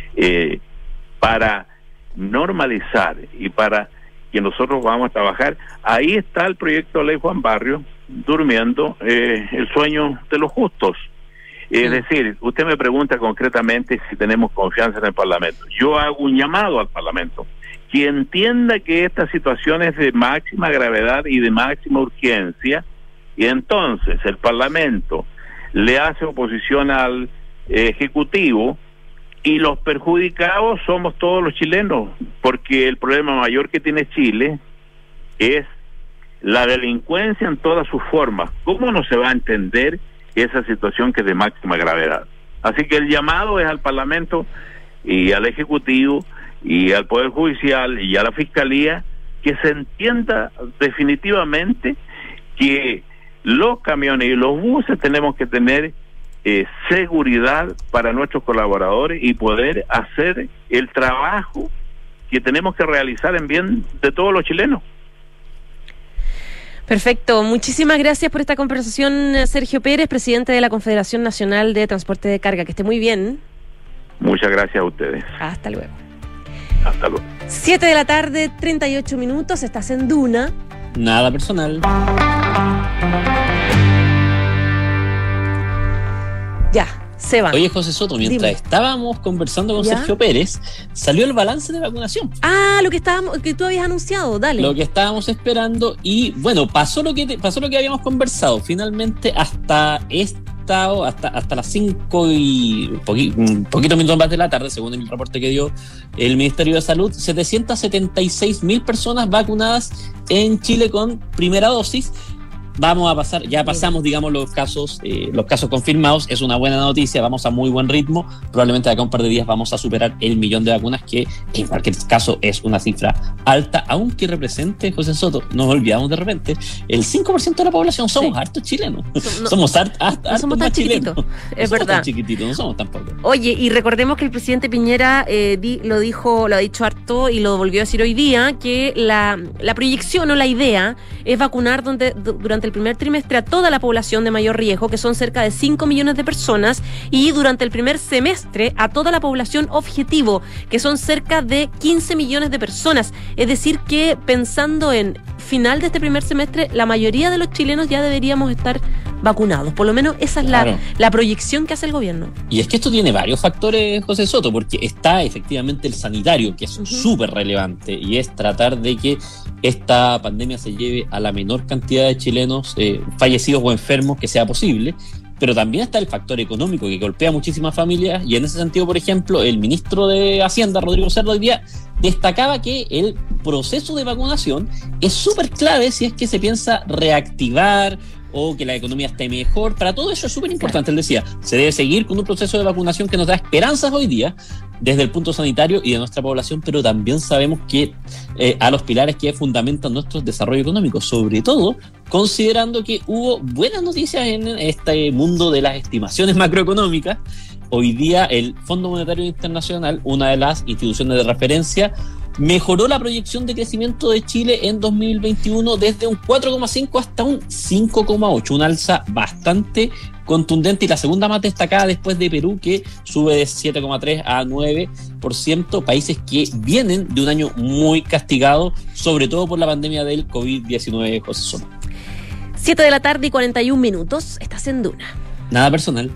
D: para normalizar y para que nosotros vamos a trabajar. Ahí está el proyecto de ley Juan Barrios durmiendo el sueño de los justos. Es decir, usted me pregunta concretamente si tenemos confianza en el Parlamento. Yo hago un llamado al Parlamento que entienda que esta situación es de máxima gravedad y de máxima urgencia, y entonces el Parlamento le hace oposición al Ejecutivo, y los perjudicados somos todos los chilenos, porque el problema mayor que tiene Chile es la delincuencia en todas sus formas. ¿Cómo no se va a entender esa situación que es de máxima gravedad? Así que el llamado es al Parlamento y al Ejecutivo y al Poder Judicial y a la Fiscalía, que se entienda definitivamente que los camiones y los buses tenemos que tener seguridad para nuestros colaboradores y poder hacer el trabajo que tenemos que realizar en bien de todos los chilenos.
B: Perfecto, muchísimas gracias por esta conversación, Sergio Pérez, presidente de la Confederación Nacional de Transporte de Carga. Que esté muy bien.
D: Muchas gracias a ustedes.
B: Hasta luego.
D: Hasta luego.
B: 7:38 PM, estás en Duna.
C: Nada personal.
B: Ya, se van.
C: Oye, José Soto, mientras estábamos conversando con Sergio Pérez, salió el balance de vacunación.
B: Ah, lo que tú habías anunciado, dale.
C: Lo que estábamos esperando, y bueno, pasó lo que habíamos conversado. Finalmente, hasta las 5 y un poquito minutos más de la tarde, según el reporte que dio el Ministerio de Salud, 776.000 personas vacunadas en Chile con primera dosis. Pasamos, digamos, los casos confirmados. Es una buena noticia, vamos a muy buen ritmo. Probablemente de acá a un par de días vamos a superar el 1.000.000 de vacunas, que en cualquier caso es una cifra alta, aunque represente, José Soto, nos olvidamos de repente, el 5% de la población. Somos hartos chilenos. Somos hartos más chilenos.
B: Es verdad.
C: Tan chiquititos, no somos tampoco.
B: Oye, y recordemos que el presidente Piñera lo ha dicho harto y lo volvió a decir hoy día, que la proyección o la idea es vacunar durante el primer trimestre a toda la población de mayor riesgo, que son cerca de 5 millones de personas, y durante el primer semestre a toda la población objetivo, que son cerca de 15 millones de personas. Es decir, que pensando en final de este primer semestre, la mayoría de los chilenos ya deberíamos estar vacunados. Por lo menos esa es la proyección que hace el gobierno. Y es que esto tiene varios factores, José Soto, porque está efectivamente el sanitario, que es súper relevante, y es tratar de que esta pandemia se lleve a la menor cantidad de chilenos fallecidos o enfermos que sea posible. Pero también está el factor económico, que golpea a muchísimas familias, y en ese sentido, por ejemplo, el ministro de Hacienda, Rodrigo Cerda, hoy día destacaba que el proceso de vacunación es súper clave si es que se piensa reactivar o que la economía esté mejor. Para todo eso es súper importante. Él decía, se debe seguir con un proceso de vacunación que nos da esperanzas hoy día desde el punto sanitario y de nuestra población, pero también sabemos que a los pilares que fundamentan nuestro desarrollo económico, sobre todo considerando que hubo buenas noticias en este mundo de las estimaciones macroeconómicas,
C: hoy día el Fondo Monetario Internacional, una de las instituciones de referencia, mejoró la proyección de crecimiento de Chile en 2021 desde un 4,5 hasta un 5,8, un alza bastante contundente y la segunda más destacada después de Perú, que sube de 7,3 a 9%, países que vienen de un año muy castigado, sobre todo por la pandemia del COVID-19, José Soto.
B: 7:41 PM, estás en Duna.
C: Nada personal.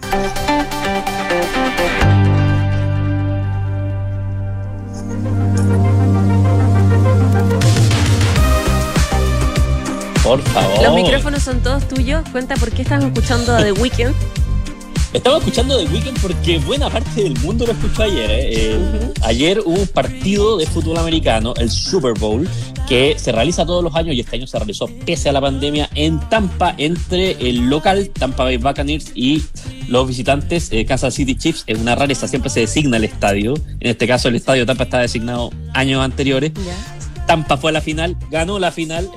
C: Por favor.
B: Los micrófonos son todos tuyos. Cuenta por qué estás escuchando a The Weeknd.
C: Estaba escuchando The Weeknd porque buena parte del mundo lo escuchó ayer. Ayer hubo un partido de fútbol americano, el Super Bowl, que se realiza todos los años y este año se realizó pese a la pandemia en Tampa, entre el local Tampa Bay Buccaneers y los visitantes Kansas City Chiefs. Es una rareza, siempre se designa el estadio. En este caso el estadio Tampa está designado años anteriores.
B: Ya.
C: Tampa fue a la final, ganó la final.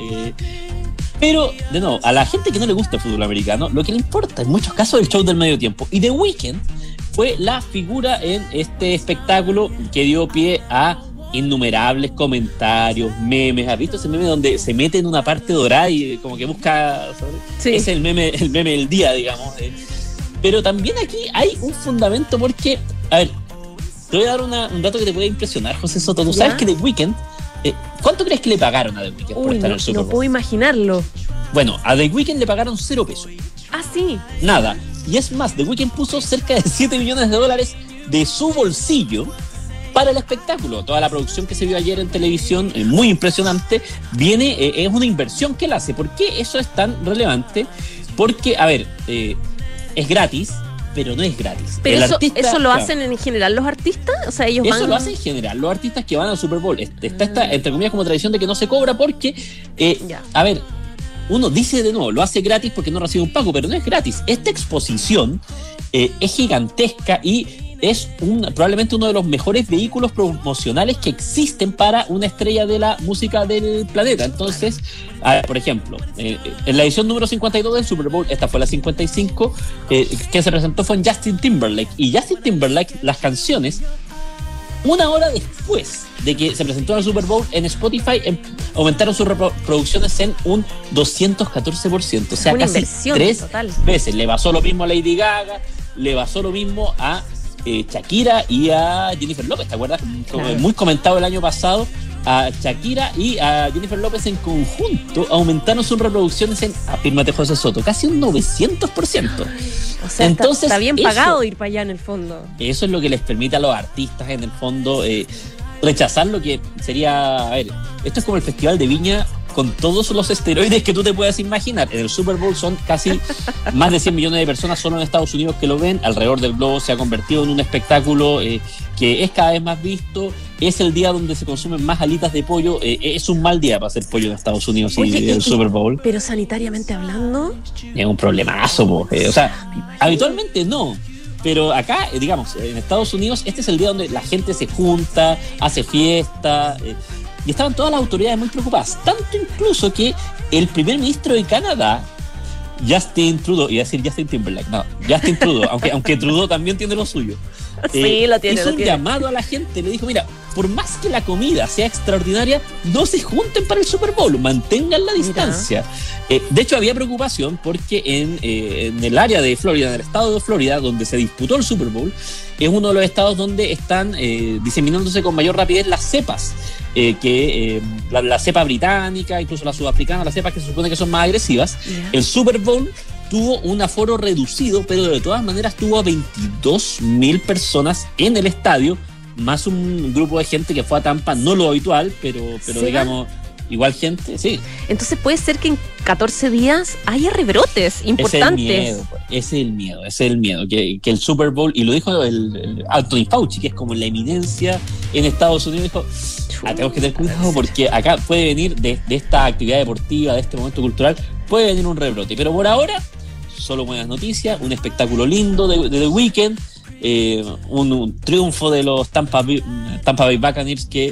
C: Pero, de nuevo, a la gente que no le gusta el fútbol americano, lo que le importa en muchos casos es el show del medio tiempo. Y The Weeknd fue la figura en este espectáculo que dio pie a innumerables comentarios, memes. ¿Has visto ese meme donde se mete en una parte dorada y como que busca?
B: Sí.
C: Es el meme del día, digamos. Pero también aquí hay un fundamento porque, a ver, te voy a dar un dato que te puede impresionar, José Soto. Tú sabes que The Weeknd, ¿cuánto crees que le pagaron a The Weeknd por estar en el Super Bowl?
B: No puedo imaginarlo.
C: Bueno, a The Weeknd le pagaron 0 pesos.
B: Ah, sí.
C: Nada. Y es más, The Weeknd puso cerca de $7 millones de su bolsillo para el espectáculo. Toda la producción que se vio ayer en televisión, muy impresionante, es una inversión que él hace. ¿Por qué eso es tan relevante? Porque, a ver, es gratis, pero no es gratis.
B: Pero eso lo hacen en general los artistas, o sea, ellos
C: eso lo hacen en general los artistas que van al Super Bowl. Está esta, entre comillas, como tradición de que no se cobra porque, a ver, uno dice de nuevo, lo hace gratis porque no recibe un pago, pero no es gratis. Esta exposición es gigantesca y es probablemente uno de los mejores vehículos promocionales que existen para una estrella de la música del planeta. Entonces, por ejemplo, en la edición número 52 del Super Bowl, esta fue la 55, que se presentó fue en Justin Timberlake. Y Justin Timberlake, las canciones, una hora después de que se presentó en el Super Bowl en Spotify, aumentaron sus reproducciones en un 214%. O sea, casi 3 veces. Le pasó lo mismo a Lady Gaga, le pasó lo mismo a Shakira y a Jennifer López, ¿te acuerdas? Claro. Muy comentado el año pasado, a Shakira y a Jennifer López en conjunto aumentaron sus reproducciones en, afírmate José Soto, casi un 900%.
B: O sea, entonces, está bien pagado ir para allá en el fondo. Eso
C: es lo que les permite a los artistas en el fondo rechazar lo que sería, a ver, esto es como el Festival de Viña con todos los esteroides que tú te puedas imaginar. En el Super Bowl son casi más de 100 millones de personas solo en Estados Unidos que lo ven. Alrededor del globo se ha convertido en un espectáculo que es cada vez más visto. Es el día donde se consumen más alitas de pollo. Es un mal día para hacer pollo en Estados Unidos. Oye, el Super Bowl.
B: Pero sanitariamente hablando,
C: es un problemazo. O sea, habitualmente no. Pero acá, digamos, en Estados Unidos, este es el día donde la gente se junta, hace fiesta. Y estaban todas las autoridades muy preocupadas. Tanto incluso que el primer ministro de Canadá, Justin Trudeau, iba a decir Justin Timberlake, no, Justin Trudeau, aunque Trudeau también tiene lo suyo.
B: Sí, lo tiene.
C: Hizo un llamado a la gente, le dijo, mira, por más que la comida sea extraordinaria, no se junten para el Super Bowl, mantengan la distancia. De hecho, había preocupación porque en el área de Florida, en el estado de Florida, donde se disputó el Super Bowl, es uno de los estados donde están diseminándose con mayor rapidez las cepas, la cepa británica, incluso la sudafricana, las cepas que se supone que son más agresivas. Yeah. El Super Bowl tuvo un aforo reducido, pero de todas maneras tuvo a 22,000 personas en el estadio, más un grupo de gente que fue a Tampa, no lo habitual, pero digamos, igual gente, sí.
B: Entonces puede ser que en 14 días haya rebrotes importantes.
C: Ese es el miedo, que el Super Bowl, y lo dijo el Anthony Fauci, que es como la eminencia en Estados Unidos, dijo, tenemos que tener cuidado porque acá puede venir de esta actividad deportiva, de este momento cultural, puede venir un rebrote, pero por ahora solo buenas noticias, un espectáculo lindo de The Weeknd, un triunfo de los Tampa Bay Buccaneers que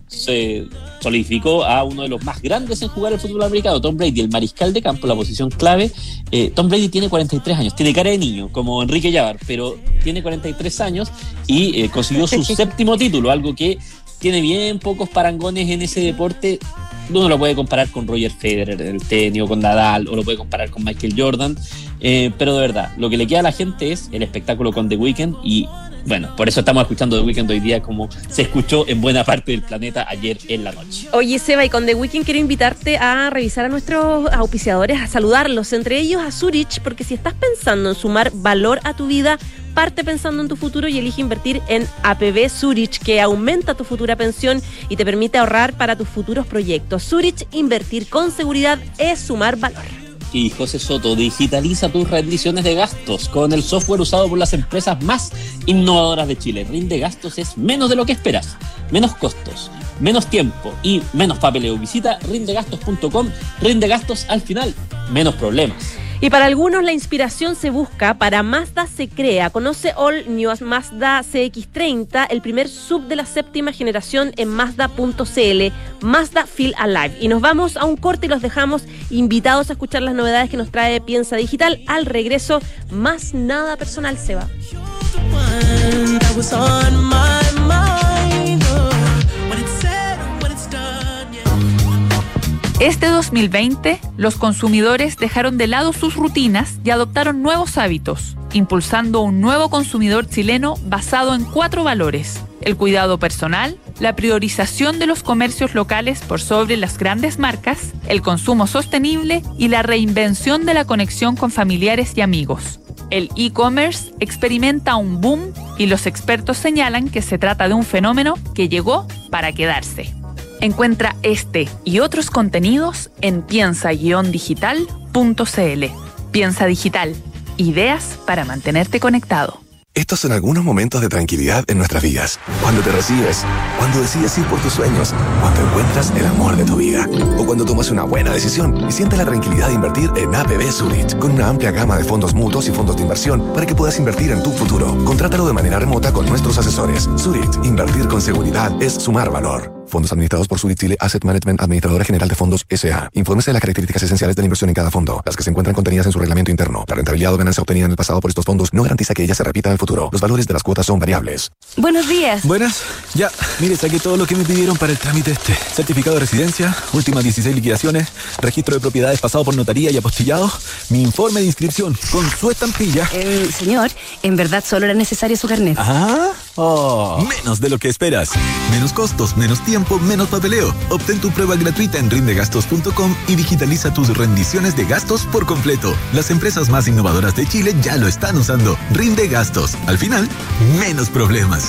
C: se solidificó a uno de los más grandes en jugar el fútbol americano, Tom Brady, el mariscal de campo, la posición clave. Tom Brady tiene 43 años, tiene cara de niño, como Enrique Llavar, pero tiene 43 años y consiguió su séptimo título, algo que tiene bien pocos parangones en ese deporte. Uno lo puede comparar con Roger Federer, el tenis, o con Nadal, o lo puede comparar con Michael Jordan, pero de verdad, lo que le queda a la gente es el espectáculo con The Weeknd, y bueno, por eso estamos escuchando The Weeknd hoy día como se escuchó en buena parte del planeta ayer en la noche.
B: Oye, Seba, y con The Weeknd quiero invitarte a revisar a nuestros auspiciadores, a saludarlos, entre ellos a Zurich, porque si estás pensando en sumar valor a tu vida, parte pensando en tu futuro y elige invertir en APB Zurich, que aumenta tu futura pensión y te permite ahorrar para tus futuros proyectos. Zurich, invertir con seguridad es sumar valor.
C: Y José Soto, digitaliza tus rendiciones de gastos con el software usado por las empresas más innovadoras de Chile. Rinde Gastos es menos de lo que esperas, menos costos, menos tiempo y menos papeleo. Visita rindegastos.com. Rinde Gastos, al final, menos problemas.
B: Y para algunos la inspiración se busca, para Mazda se crea. Conoce All New Mazda CX-30, el primer sub de la 7ª generación en Mazda.cl. Mazda Feel Alive. Y nos vamos a un corte y los dejamos invitados a escuchar las novedades que nos trae Piensa Digital. Al regreso, más nada personal, Seba.
E: Este 2020, los consumidores dejaron de lado sus rutinas y adoptaron nuevos hábitos, impulsando un nuevo consumidor chileno basado en 4 valores: el cuidado personal, la priorización de los comercios locales por sobre las grandes marcas, el consumo sostenible y la reinvención de la conexión con familiares y amigos. El e-commerce experimenta un boom y los expertos señalan que se trata de un fenómeno que llegó para quedarse. Encuentra este y otros contenidos en piensa-digital.cl. Piensa Digital. Ideas para mantenerte conectado.
F: Estos son algunos momentos de tranquilidad en nuestras vidas. Cuando te recibes, cuando decides ir por tus sueños, cuando encuentras el amor de tu vida, o cuando tomas una buena decisión y sientes la tranquilidad de invertir en APB Zurich, con una amplia gama de fondos mutuos y fondos de inversión para que puedas invertir en tu futuro. Contrátalo de manera remota con nuestros asesores. Zurich, invertir con seguridad es sumar valor. Fondos administrados por Zurich Chile Asset Management, Administradora General de Fondos S.A. Infórmese de las características esenciales de la inversión en cada fondo, las que se encuentran contenidas en su reglamento interno. La rentabilidad o ganancia obtenida en el pasado por estos fondos no garantiza que ella se repita en el futuro. Los valores de las cuotas son variables.
G: Buenos días.
H: Buenas. Ya, mire, saqué todo lo que me pidieron para el trámite este. Certificado de residencia, últimas 16 liquidaciones, registro de propiedades pasado por notaría y apostillado, mi informe de inscripción con su estampilla.
G: Señor, en verdad solo era necesario su carnet.
H: ¿Ah? Oh. Menos de lo que esperas. Menos costos, menos tiempo, menos papeleo. Obtén tu prueba gratuita en rindegastos.com y digitaliza tus rendiciones de gastos por completo. Las empresas más innovadoras de Chile ya lo están usando. Rinde Gastos. Al final, menos problemas.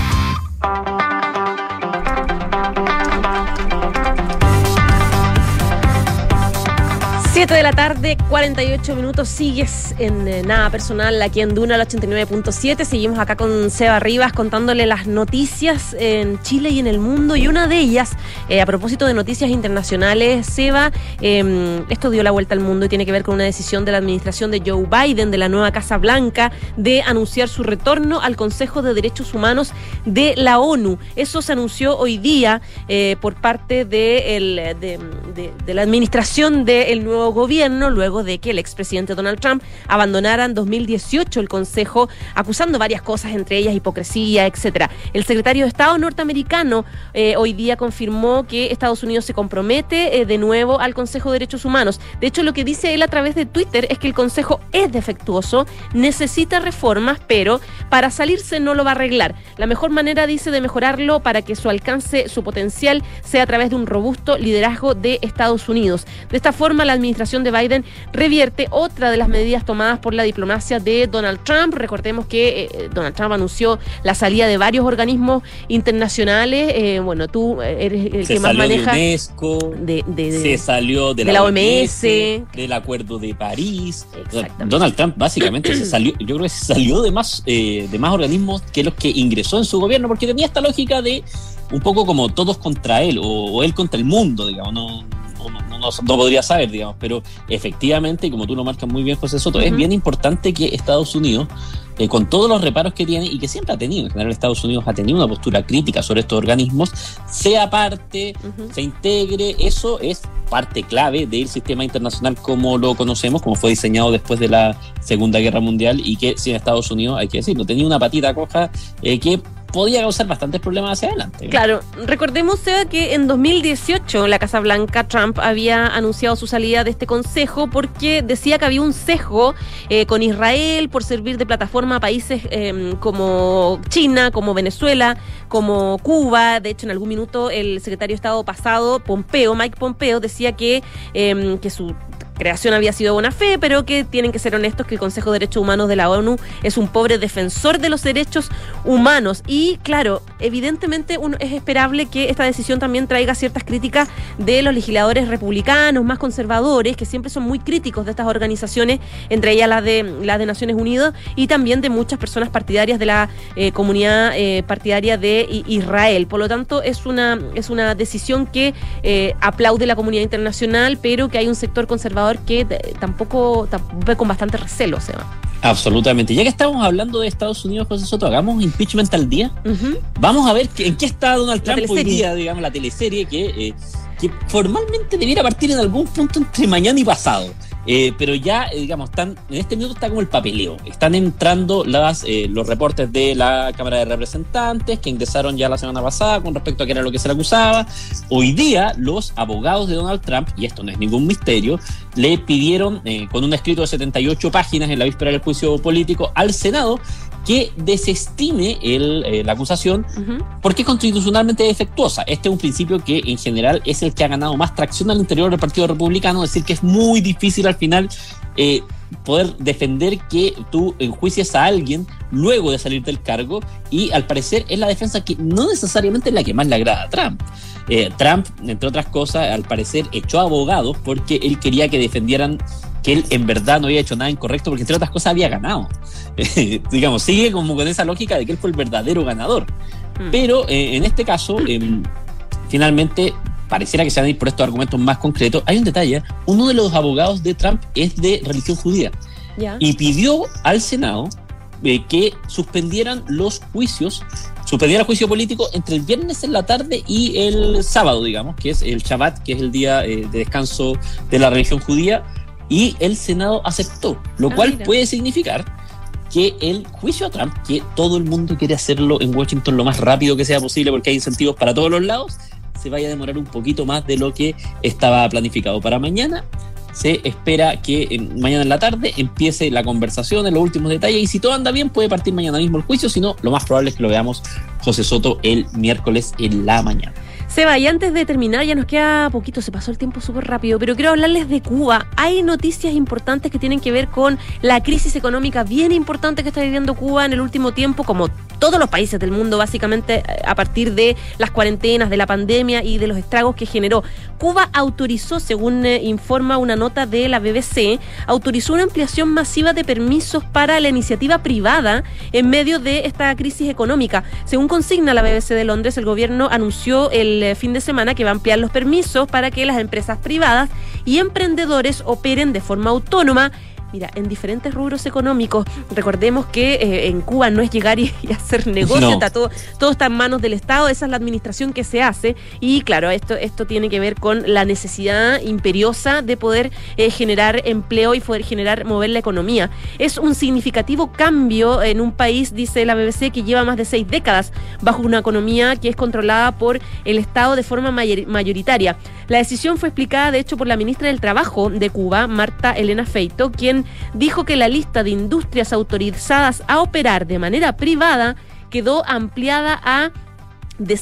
B: 7 de la tarde, 48 minutos, sigues en Nada Personal aquí en Duna, el 89.7. Seguimos acá con Seba Rivas contándole las noticias en Chile y en el mundo. Y una de ellas, a propósito de noticias internacionales, Seba, esto dio la vuelta al mundo y tiene que ver con una decisión de la administración de Joe Biden, de la nueva Casa Blanca, de anunciar su retorno al Consejo de Derechos Humanos de la ONU. Eso se anunció hoy día por parte de la administración del nuevo gobierno, luego de que el expresidente Donald Trump abandonara en 2018 el Consejo, acusando varias cosas, entre ellas hipocresía, etcétera. El secretario de Estado norteamericano hoy día confirmó que Estados Unidos se compromete de nuevo al Consejo de Derechos Humanos. De hecho, lo que dice él a través de Twitter es que el Consejo es defectuoso, necesita reformas, pero para salirse no lo va a arreglar. La mejor manera, dice, de mejorarlo para que su alcance, su potencial, sea a través de un robusto liderazgo de Estados Unidos. De esta forma, la administración de Biden revierte otra de las medidas tomadas por la diplomacia de Donald Trump. Recordemos que Donald Trump anunció la salida de varios organismos internacionales. Bueno, tú eres el que más maneja.
C: Se salió de UNESCO, se salió de la OMS, del Acuerdo de París. Donald Trump básicamente se salió, yo creo que se salió de más organismos que los que ingresó en su gobierno, porque tenía esta lógica de un poco como todos contra él, o él contra el mundo, digamos, no no podría saber, digamos, pero efectivamente, como tú lo marcas muy bien, José Soto, es bien importante que Estados Unidos, con todos los reparos que tiene y que siempre ha tenido, en general Estados Unidos ha tenido una postura crítica sobre estos organismos, sea parte, se integre. Eso es parte clave del sistema internacional como lo conocemos, como fue diseñado después de la Segunda Guerra Mundial, y que sin Estados Unidos, hay que decirlo, tenía una patita coja que podía causar bastantes problemas hacia adelante.
B: Claro, recordemos, Seba, que en 2018 la Casa Blanca, Trump, había anunciado su salida de este consejo porque decía que había un sesgo con Israel por servir de plataforma a países como China, como Venezuela, como Cuba. De hecho, en algún minuto el secretario de Estado pasado, Mike Pompeo, decía que su creación había sido buena fe, pero que tienen que ser honestos, que el Consejo de Derechos Humanos de la ONU es un pobre defensor de los derechos humanos. Y claro, evidentemente es esperable que esta decisión también traiga ciertas críticas de los legisladores republicanos más conservadores, que siempre son muy críticos de estas organizaciones, entre ellas la de Naciones Unidas, y también de muchas personas partidarias de la comunidad partidaria de Israel. Por lo tanto, es una decisión que aplaude la comunidad internacional, pero que hay un sector conservador que tampoco ve con bastante recelo, Seba.
C: Absolutamente. Ya que estamos hablando de Estados Unidos, José Soto, hagamos impeachment al día. Vamos a ver en qué está Donald Trump hoy día, digamos, la teleserie que formalmente debiera partir en algún punto entre mañana y pasado. Pero ya, digamos, en este minuto está como el papeleo. Están entrando los reportes de la Cámara de Representantes que ingresaron ya la semana pasada con respecto a qué era lo que se le acusaba. Hoy día, los abogados de Donald Trump, y esto no es ningún misterio, le pidieron, con un escrito de 78 páginas en la víspera del juicio político, al Senado que desestime la acusación porque es constitucionalmente defectuosa. Este es un principio que en general es el que ha ganado más tracción al interior del Partido Republicano, es decir, que es muy difícil al final poder defender que tú enjuicias a alguien luego de salir del cargo, y al parecer es la defensa que no necesariamente es la que más le agrada a Trump. Trump, entre otras cosas, al parecer echó abogados porque él quería que defendieran que él en verdad no había hecho nada incorrecto, porque entre otras cosas había ganado. Digamos, sigue como con esa lógica de que él fue el verdadero ganador. Pero en este caso, finalmente pareciera que se van a ir por estos argumentos más concretos. Hay un detalle: uno de los abogados de Trump es de religión judía, y pidió al Senado que suspendieran el juicio político entre el viernes en la tarde y el sábado, digamos, que es el Shabbat, que es el día de descanso de la religión judía, y el Senado aceptó, lo cual puede significar que el juicio a Trump, que todo el mundo quiere hacerlo en Washington lo más rápido que sea posible porque hay incentivos para todos los lados, se vaya a demorar un poquito más de lo que estaba planificado para mañana. Se espera que mañana en la tarde empiece la conversación en los últimos detalles, y si todo anda bien puede partir mañana mismo el juicio. Si no, lo más probable es que lo veamos, José Soto, el miércoles en la mañana.
B: Seba, y antes de terminar, ya nos queda poquito, se pasó el tiempo súper rápido, pero quiero hablarles de Cuba. Hay noticias importantes que tienen que ver con la crisis económica bien importante que está viviendo Cuba en el último tiempo, como todos los países del mundo, básicamente a partir de las cuarentenas, de la pandemia y de los estragos que generó. Cuba autorizó, según informa una nota de la BBC, autorizó una ampliación masiva de permisos para la iniciativa privada en medio de esta crisis económica. Según consigna la BBC de Londres, el gobierno anunció el fin de semana que va a ampliar los permisos para que las empresas privadas y emprendedores operen de forma autónoma. Mira, en diferentes rubros económicos. Recordemos que en Cuba no es llegar y hacer negocio, está todo está en manos del Estado, esa es la administración que se hace, y claro, esto tiene que ver con la necesidad imperiosa de poder generar empleo y poder mover la economía. Es un significativo cambio en un país, dice la BBC, que lleva más de 6 décadas bajo una economía que es controlada por el Estado de forma mayoritaria. La decisión fue explicada, de hecho, por la ministra del Trabajo de Cuba, Marta Elena Feito, quien dijo que la lista de industrias autorizadas a operar de manera privada quedó ampliada de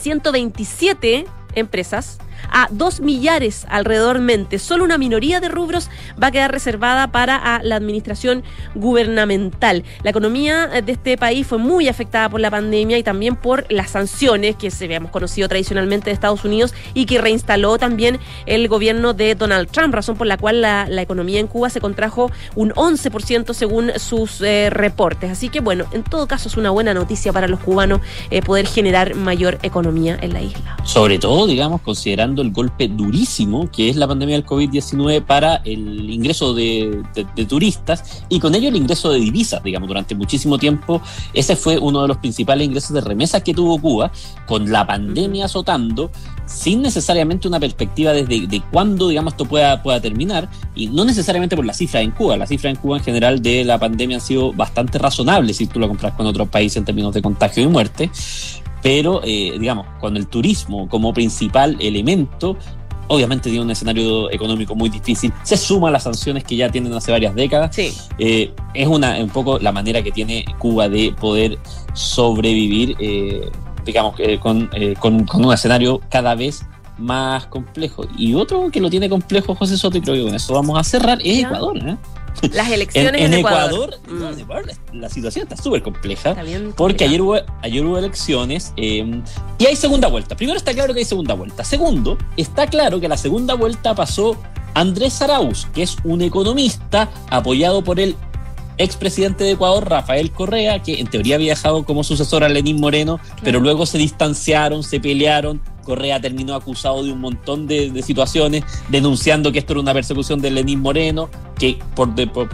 B: 127 empresas a 2 millares alrededormente. Solo una minoría de rubros va a quedar reservada para la administración gubernamental. La economía de este país fue muy afectada por la pandemia y también por las sanciones que se habíamos conocido tradicionalmente de Estados Unidos y que reinstaló también el gobierno de Donald Trump, razón por la cual la economía en Cuba se contrajo un 11% según sus reportes. Así que bueno, en todo caso es una buena noticia para los cubanos poder generar mayor economía en la isla.
C: Sobre todo, digamos, considerando preparando el golpe durísimo que es la pandemia del COVID-19 para el ingreso de turistas y con ello el ingreso de divisas, digamos, durante muchísimo tiempo. Ese fue uno de los principales ingresos de remesas que tuvo Cuba, con la pandemia azotando, sin necesariamente una perspectiva de cuándo, digamos, esto pueda terminar, y no necesariamente por las cifras en Cuba. Las cifras en Cuba en general de la pandemia han sido bastante razonables si tú lo comparas con otros países en términos de contagio y muerte, pero digamos, con el turismo como principal elemento, obviamente tiene un escenario económico muy difícil, se suma a las sanciones que ya tienen hace varias décadas.
B: Sí.
C: Es un poco la manera que tiene Cuba de poder sobrevivir, digamos, con un escenario cada vez más complejo. Y otro que lo tiene complejo, José Soto, y creo que con eso vamos a cerrar, es Ecuador, ¿eh?
B: Las elecciones en Ecuador.
C: En Ecuador la situación está súper compleja,
B: está bien
C: porque ayer hubo elecciones y hay segunda vuelta. Primero, está claro que hay segunda vuelta. Segundo, está claro que la segunda vuelta pasó Andrés Arauz, que es un economista apoyado por el expresidente de Ecuador, Rafael Correa, que en teoría había dejado como sucesor a Lenín Moreno, claro, pero luego se distanciaron, se pelearon. Correa terminó acusado de un montón de situaciones, denunciando que esto era una persecución de Lenín Moreno, que por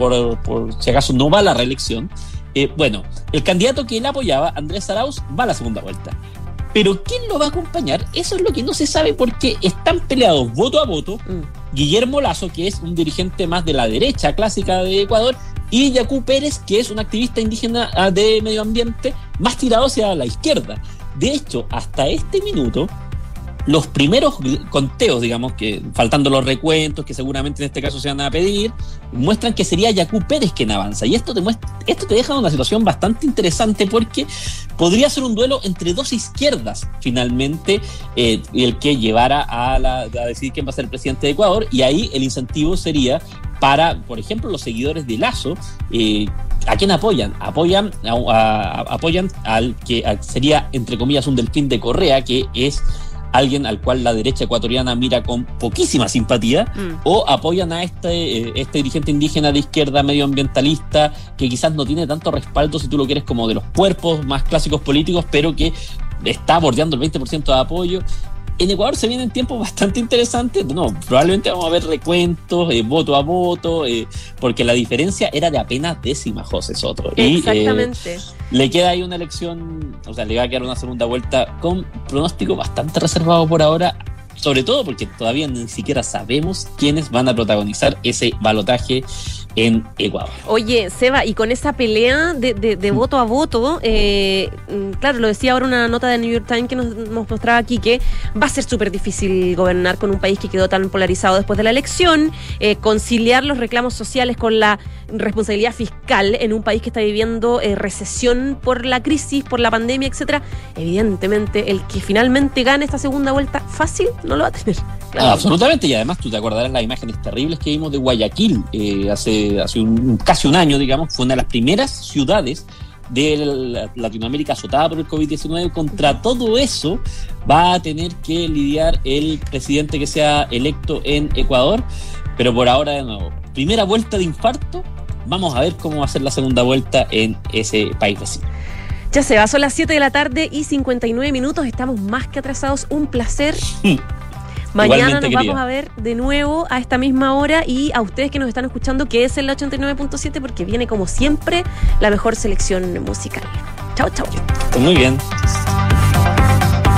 C: si acaso no va a la reelección. Bueno, el candidato que él apoyaba, Andrés Arauz, va a la segunda vuelta. Pero ¿quién lo va a acompañar? Eso es lo que no se sabe, porque están peleados voto a voto Guillermo Lasso, que es un dirigente más de la derecha clásica de Ecuador, y Yacú Pérez, que es un activista indígena de medio ambiente, más tirado hacia la izquierda. De hecho, hasta este minuto, los primeros conteos, digamos, que faltando los recuentos, que seguramente en este caso se van a pedir, muestran que sería Yacú Pérez quien avanza. Y esto te deja en una situación bastante interesante, porque podría ser un duelo entre dos izquierdas, finalmente, el que llevara a decidir quién va a ser el presidente de Ecuador. Y ahí el incentivo sería para, por ejemplo, los seguidores de Lasso. ¿A quién apoyan? Apoyan al que sería, entre comillas, un delfín de Correa, que es alguien al cual la derecha ecuatoriana mira con poquísima simpatía, o apoyan a este dirigente indígena de izquierda medioambientalista, que quizás no tiene tanto respaldo, si tú lo quieres, como de los cuerpos más clásicos políticos, pero que está bordeando el 20% de apoyo. En Ecuador se vienen tiempos bastante interesantes. No, probablemente vamos a ver recuentos, voto a voto, porque la diferencia era de apenas décimas, José Soto.
B: Exactamente.
C: Y le queda ahí una elección, o sea, le va a quedar una segunda vuelta con pronóstico bastante reservado por ahora, sobre todo porque todavía ni siquiera sabemos quiénes van a protagonizar ese balotaje en Ecuador.
B: Oye, Seba, y con esa pelea de voto a voto, claro, lo decía ahora una nota de New York Times que nos mostraba aquí, que va a ser súper difícil gobernar con un país que quedó tan polarizado después de la elección, conciliar los reclamos sociales con la responsabilidad fiscal en un país que está viviendo recesión por la crisis, por la pandemia, etcétera. Evidentemente, el que finalmente gane esta segunda vuelta fácil no lo va a tener. Claro.
C: Absolutamente, y además tú te acordarás las imágenes terribles que vimos de Guayaquil hace casi un año, digamos. Fue una de las primeras ciudades de Latinoamérica azotada por el COVID-19. Contra todo eso va a tener que lidiar el presidente que sea electo en Ecuador, pero por ahora, de nuevo, primera vuelta de infarto. Vamos a ver cómo va a ser la segunda vuelta en ese país vecino.
B: Ya se va, son las 7 de la tarde y 59 minutos, estamos más que atrasados, un placer. Mañana nos vamos a ver de nuevo a esta misma hora, y a ustedes que nos están escuchando, que es el 89.7, porque viene como siempre la mejor selección musical. Chao, chao.
C: Muy bien.